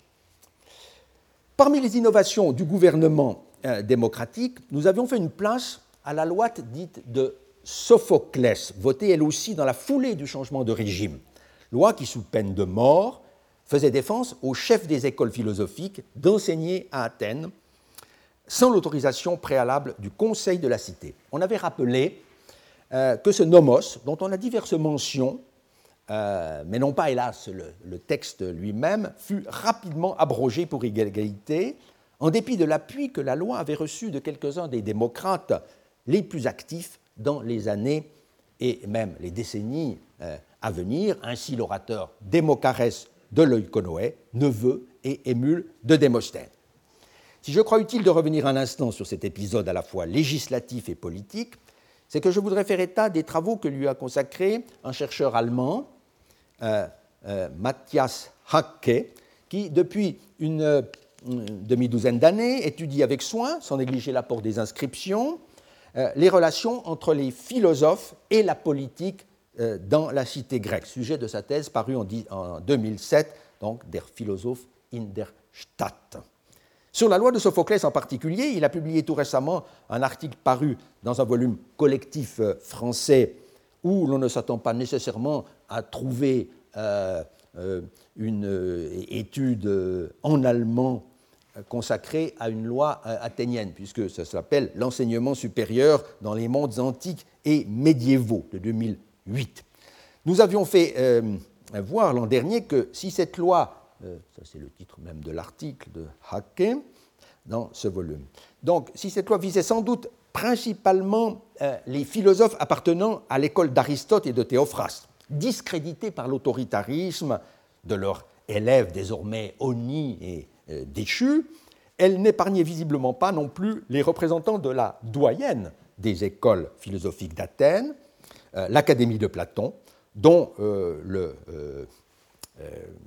[SPEAKER 1] Parmi les innovations du gouvernement euh, démocratique, nous avions fait une place à la loi dite de Sophoclès, votée elle aussi dans la foulée du changement de régime. Loi qui, sous peine de mort, faisait défense aux chefs des écoles philosophiques d'enseigner à Athènes sans l'autorisation préalable du conseil de la cité. On avait rappelé euh, que ce nomos, dont on a diverses mentions, Euh, mais non pas, hélas, le, le texte lui-même, fut rapidement abrogé pour égalité, en dépit de l'appui que la loi avait reçu de quelques-uns des démocrates les plus actifs dans les années et même les décennies euh, à venir. Ainsi, l'orateur Démocarès de Leuconoé, neveu et émule de Démosthène. Si je crois utile de revenir un instant sur cet épisode à la fois législatif et politique, c'est que je voudrais faire état des travaux que lui a consacrés un chercheur allemand, euh, euh, Matthias Hacke, qui, depuis une, une demi-douzaine d'années, étudie avec soin, sans négliger l'apport des inscriptions, euh, les relations entre les philosophes et la politique euh, dans la cité grecque, sujet de sa thèse parue en, en deux mille sept, donc Der Philosoph in der Stadt. Sur la loi de Sophoclès en particulier, il a publié tout récemment un article paru dans un volume collectif français où l'on ne s'attend pas nécessairement à trouver euh, euh, une euh, étude euh, en allemand consacrée à une loi euh, athénienne, puisque ça s'appelle l'enseignement supérieur dans les mondes antiques et médiévaux de deux mille huit. Nous avions fait euh, voir l'an dernier que si cette loi, euh, ça c'est le titre même de l'article de Hacke dans ce volume, donc si cette loi visait sans doute principalement euh, les philosophes appartenant à l'école d'Aristote et de Théophraste, discrédités par l'autoritarisme de leurs élèves désormais honnis et euh, déchus, elle n'épargnait visiblement pas non plus les représentants de la doyenne des écoles philosophiques d'Athènes, euh, l'Académie de Platon, dont euh, le euh, euh,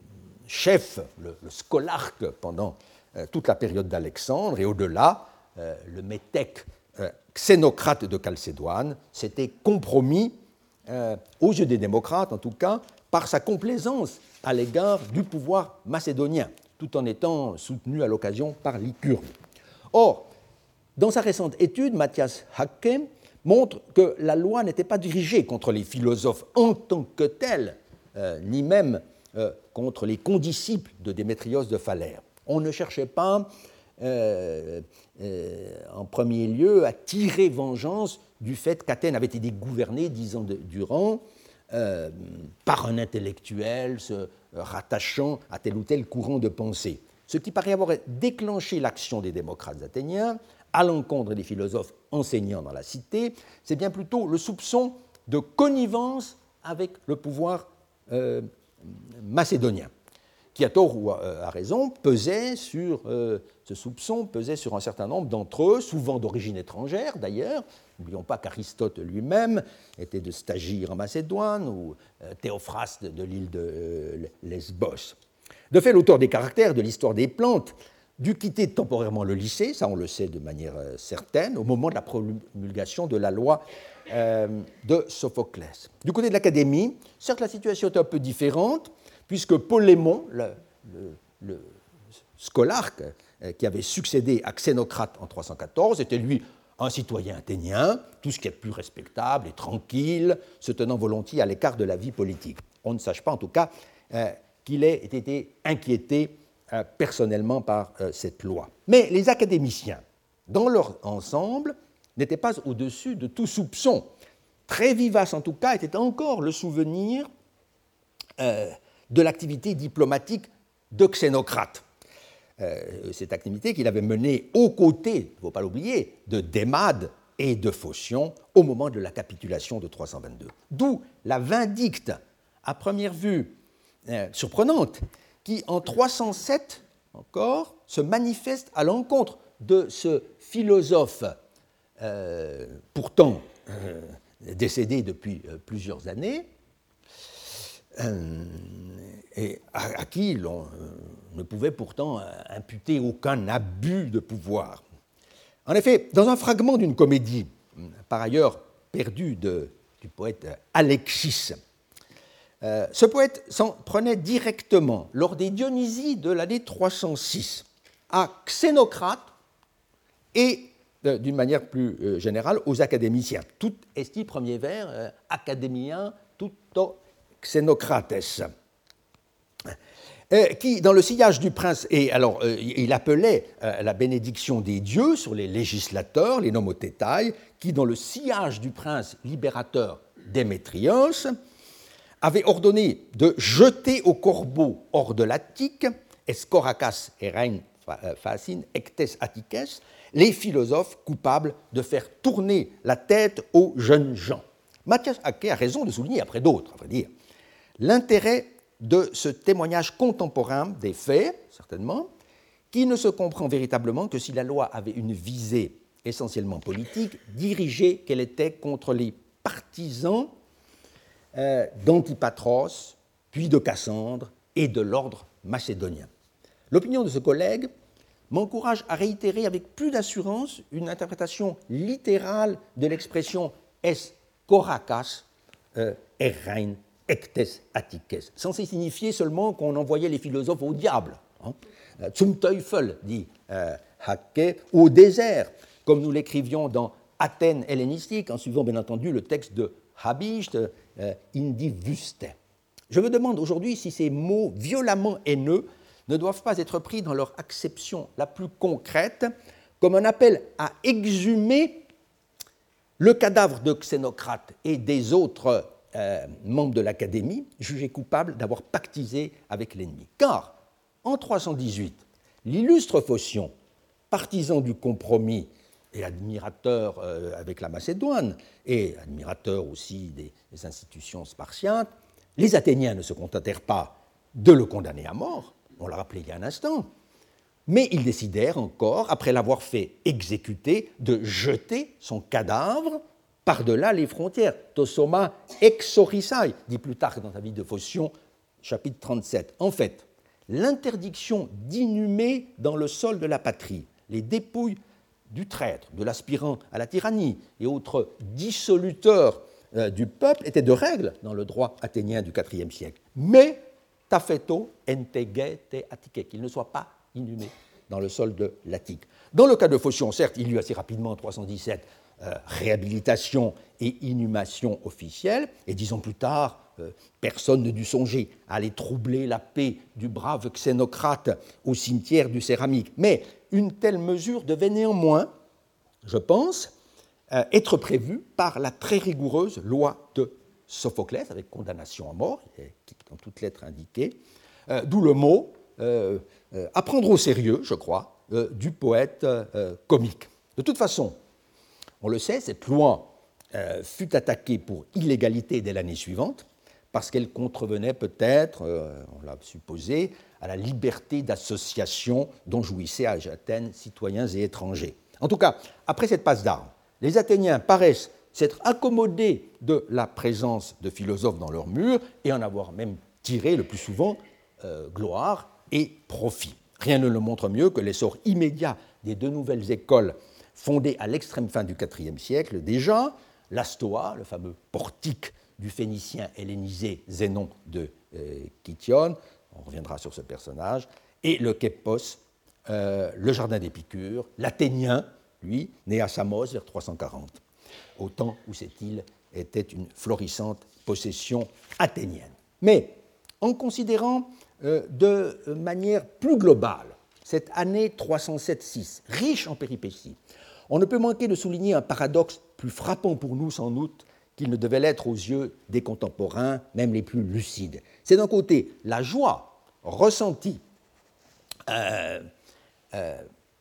[SPEAKER 1] chef, le, le scolarque pendant euh, toute la période d'Alexandre et au-delà, euh, le métèque euh, Xénocrate de Chalcédoine, s'était compromis euh, aux yeux des démocrates, en tout cas, par sa complaisance à l'égard du pouvoir macédonien, tout en étant soutenu à l'occasion par Lycurgue. Or, dans sa récente étude, Matthias Hacke montre que la loi n'était pas dirigée contre les philosophes en tant que tels, euh, ni même euh, contre les condisciples de Démétrios de Phalère. On ne cherchait pas, euh, euh, en premier lieu, à tirer vengeance du fait qu'Athènes avait été gouvernée dix ans de, durant euh, par un intellectuel se rattachant à tel ou tel courant de pensée. Ce qui paraît avoir déclenché l'action des démocrates athéniens à l'encontre des philosophes enseignants dans la cité, c'est bien plutôt le soupçon de connivence avec le pouvoir euh, macédonien, qui, à tort ou à, à raison, pesait sur, euh, ce soupçon pesait sur un certain nombre d'entre eux, souvent d'origine étrangère d'ailleurs. N'oublions pas qu'Aristote lui-même était de Stagire en Macédoine, ou euh, Théophraste de, de l'île de euh, Lesbos. De fait, l'auteur des Caractères de l'histoire des plantes dut quitter temporairement le lycée, ça on le sait de manière euh, certaine, au moment de la promulgation de la loi euh, de Sophoclès. Du côté de l'Académie, certes la situation est un peu différente, puisque Polémon, le, le, le scolarque euh, qui avait succédé à Xénocrate en trois cent quatorze, était lui un citoyen athénien, tout ce qui est plus respectable et tranquille, se tenant volontiers à l'écart de la vie politique. On ne sache pas en tout cas euh, qu'il ait été inquiété euh, personnellement par euh, cette loi. Mais les académiciens, dans leur ensemble, n'étaient pas au-dessus de tout soupçon. Très vivace en tout cas était encore le souvenir euh, de l'activité diplomatique de Xénocrate. Euh, cette activité qu'il avait menée aux côtés, il ne faut pas l'oublier, de Démade et de Phocion au moment de la capitulation de trois cent vingt-deux. D'où la vindicte, à première vue euh, surprenante, qui en trois cent sept encore se manifeste à l'encontre de ce philosophe euh, pourtant euh, décédé depuis euh, plusieurs années, euh, et à, à qui l'on euh, ne pouvait pourtant imputer aucun abus de pouvoir. En effet, dans un fragment d'une comédie, par ailleurs perdue de, du poète Alexis, euh, ce poète s'en prenait directement, lors des Dionysies de l'année trois cent six, à Xénocrate et, euh, d'une manière plus euh, générale, aux académiciens. Tout esti premier vers, euh, académien, tutto Xénocrates. Euh, qui, dans le sillage du prince, et alors euh, il appelait euh, la bénédiction des dieux sur les législateurs, les nomothétaï, qui, dans le sillage du prince libérateur Démétrios, avait ordonné de jeter au corbeau hors de l'Attique, escoracas erein facin, ectes attiques, les philosophes coupables de faire tourner la tête aux jeunes gens. Matthias Hacke a raison de souligner, après d'autres, à vrai dire, l'intérêt de ce témoignage contemporain des faits, certainement, qui ne se comprend véritablement que si la loi avait une visée essentiellement politique, dirigée qu'elle était contre les partisans euh, d'Antipatros, puis de Cassandre et de l'ordre macédonien. L'opinion de ce collègue m'encourage à réitérer avec plus d'assurance une interprétation littérale de l'expression es korachas euh, errein ectes attiques, censé signifier seulement qu'on envoyait les philosophes au diable, hein, zum Teufel, dit euh, Hacke, au désert, comme nous l'écrivions dans Athènes hellénistique, en suivant bien entendu le texte de habicht euh, indi vuste. Je me demande aujourd'hui si ces mots violemment haineux ne doivent pas être pris dans leur acception la plus concrète comme un appel à exhumer le cadavre de Xénocrate et des autres euh, membres de l'Académie jugés coupables d'avoir pactisé avec l'ennemi. Car, en trois cent dix-huit, l'illustre Phocion, partisan du compromis et admirateur euh, avec la Macédoine, et admirateur aussi des, des institutions spartiates, les Athéniens ne se contentèrent pas de le condamner à mort, on l'a rappelé il y a un instant, mais ils décidèrent encore, après l'avoir fait exécuter, de jeter son cadavre par-delà les frontières. Tosoma exorisai, dit Plutarque dans sa vie de Phocion, chapitre trente-sept. En fait, l'interdiction d'inhumer dans le sol de la patrie les dépouilles du traître, de l'aspirant à la tyrannie et autres dissoluteurs euh, du peuple était de règle dans le droit athénien du quatrième siècle. Mais tafeto entegete attique, qu'il ne soit pas inhumé dans le sol de l'Attique. Dans le cas de Phocion, certes, il y eut assez rapidement en trois cent dix-sept euh, réhabilitation et inhumation officielle, et dix ans plus tard, euh, personne ne dut songer à aller troubler la paix du brave Xénocrate au cimetière du Céramique. Mais une telle mesure devait néanmoins, je pense, euh, être prévue par la très rigoureuse loi de Sophoclès, avec condamnation à mort, qui est dans toutes lettres indiquées, euh, d'où le mot euh, euh, à prendre au sérieux, je crois, euh, du poète euh, comique. De toute façon, on le sait, cette loi euh, fut attaquée pour illégalité dès l'année suivante, parce qu'elle contrevenait peut-être, euh, on l'a supposé, à la liberté d'association dont jouissaient à Athènes citoyens et étrangers. En tout cas, après cette passe d'armes, les Athéniens paraissent s'être accommodés de la présence de philosophes dans leurs murs et en avoir même tiré le plus souvent euh, gloire et profit. Rien ne le montre mieux que l'essor immédiat des deux nouvelles écoles fondées à l'extrême fin du quatrième siècle déjà, la Stoa, le fameux portique du Phénicien hellénisé Zénon de euh, Kition, on reviendra sur ce personnage, et le Képos, euh, le jardin d'Épicure, l'Athénien, lui, né à Samos vers trois cent quarante, au temps où cette île était une florissante possession athénienne. Mais en considérant euh, de manière plus globale cette année trois cent sept six, riche en péripéties, on ne peut manquer de souligner un paradoxe plus frappant pour nous sans doute qu'il ne devait l'être aux yeux des contemporains, même les plus lucides. C'est d'un côté la joie ressentie euh, euh,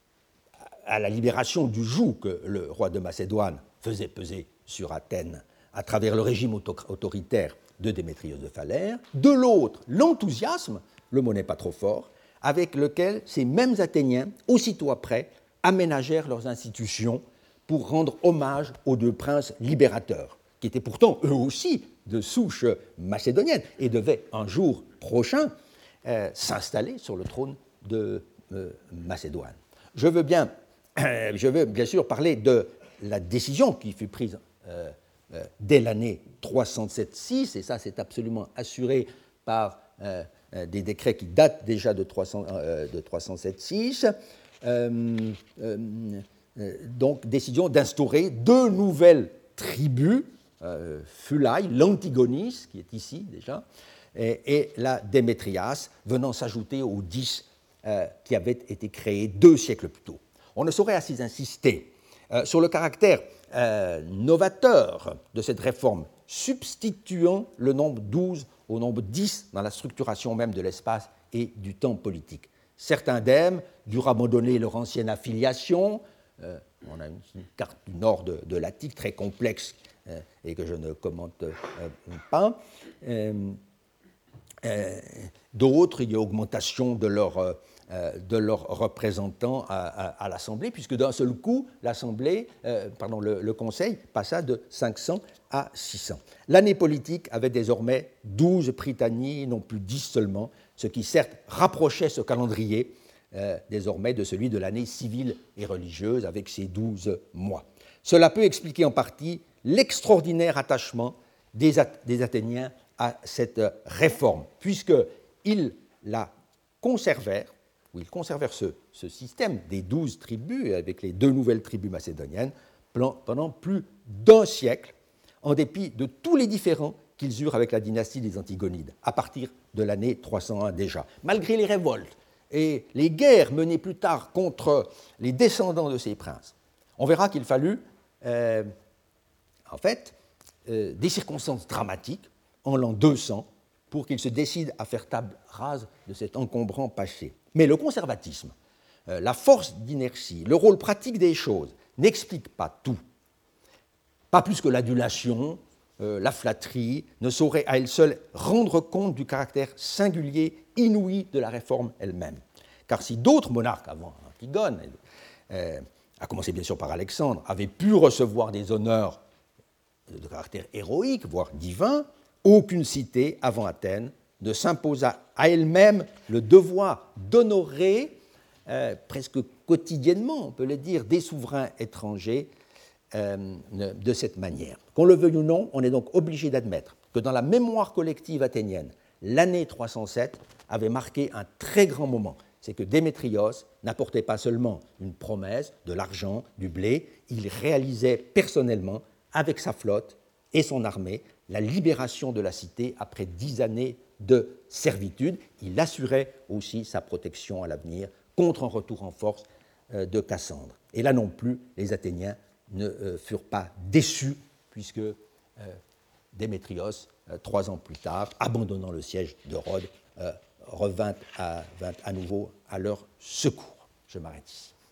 [SPEAKER 1] à la libération du joug que le roi de Macédoine faisait peser sur Athènes à travers le régime auto- autoritaire de Démétrios de Phalère, de l'autre l'enthousiasme, le mot n'est pas trop fort, avec lequel ces mêmes Athéniens, aussitôt après, aménagèrent leurs institutions pour rendre hommage aux deux princes libérateurs, qui étaient pourtant eux aussi de souche macédonienne et devaient un jour prochain euh, s'installer sur le trône de euh, Macédoine. Je veux bien, euh, je veux bien sûr parler de la décision qui fut prise euh, euh, dès l'année trois cent sept six, et ça c'est absolument assuré par euh, euh, des décrets qui datent déjà de, trois cents, euh, de trois cent sept six. Euh, euh, euh, donc décision d'instaurer deux nouvelles tribus, euh, Phulaï, l'Antigonis, qui est ici déjà, et, et la Démétrias, venant s'ajouter aux dix euh, qui avaient été créés deux siècles plus tôt. On ne saurait assez insister euh, sur le caractère euh, novateur de cette réforme, substituant le nombre douze au nombre dix dans la structuration même de l'espace et du temps politique. Certains d'eux durent abandonner leur ancienne affiliation. Euh, on a une, une carte du nord de, de l'Attique très complexe euh, et que je ne commente euh, pas. Euh, euh, D'autres, il y a augmentation de leurs euh, de leurs représentants à, à, à l'Assemblée, puisque d'un seul coup, l'Assemblée, euh, pardon, le, le Conseil passa de cinq cents à six cents. L'année politique avait désormais douze prytannies, non plus dix seulement, ce qui certes rapprochait ce calendrier euh, désormais de celui de l'année civile et religieuse avec ses douze mois. Cela peut expliquer en partie l'extraordinaire attachement des, Ath- des Athéniens à cette réforme, puisqu'ils la conservèrent, ou ils conservèrent ce, ce système des douze tribus avec les deux nouvelles tribus macédoniennes pendant plus d'un siècle, en dépit de tous les différends qu'ils eurent avec la dynastie des Antigonides, à partir de l'année trois cent un déjà. Malgré les révoltes et les guerres menées plus tard contre les descendants de ces princes, on verra qu'il fallut, euh, en fait, euh, des circonstances dramatiques en l'an deux cents pour qu'ils se décident à faire table rase de cet encombrant passé. Mais le conservatisme, euh, la force d'inertie, le rôle pratique des choses n'expliquent pas tout. Pas plus que l'adulation, euh, la flatterie, ne sauraient à elles seules rendre compte du caractère singulier, inouï de la réforme elle-même. Car si d'autres monarques avant Antigone, euh, à commencer bien sûr par Alexandre, avaient pu recevoir des honneurs de caractère héroïque, voire divin, aucune cité avant Athènes ne s'imposa à elle-même le devoir d'honorer euh, presque quotidiennement, on peut le dire, des souverains étrangers euh, de cette manière. Qu'on le veuille ou non, on est donc obligé d'admettre que dans la mémoire collective athénienne, l'année trois cent sept avait marqué un très grand moment. C'est que Démétrios n'apportait pas seulement une promesse, de l'argent, du blé, il réalisait personnellement, avec sa flotte et son armée, la libération de la cité après dix années de servitude. Il assurait aussi sa protection à l'avenir contre un retour en force de Cassandre. Et là non plus, les Athéniens ne furent pas déçus, puisque euh, Démétrios, euh, trois ans plus tard, abandonnant le siège de Rhodes, euh, revint à, vint à nouveau à leur secours. Je m'arrête ici.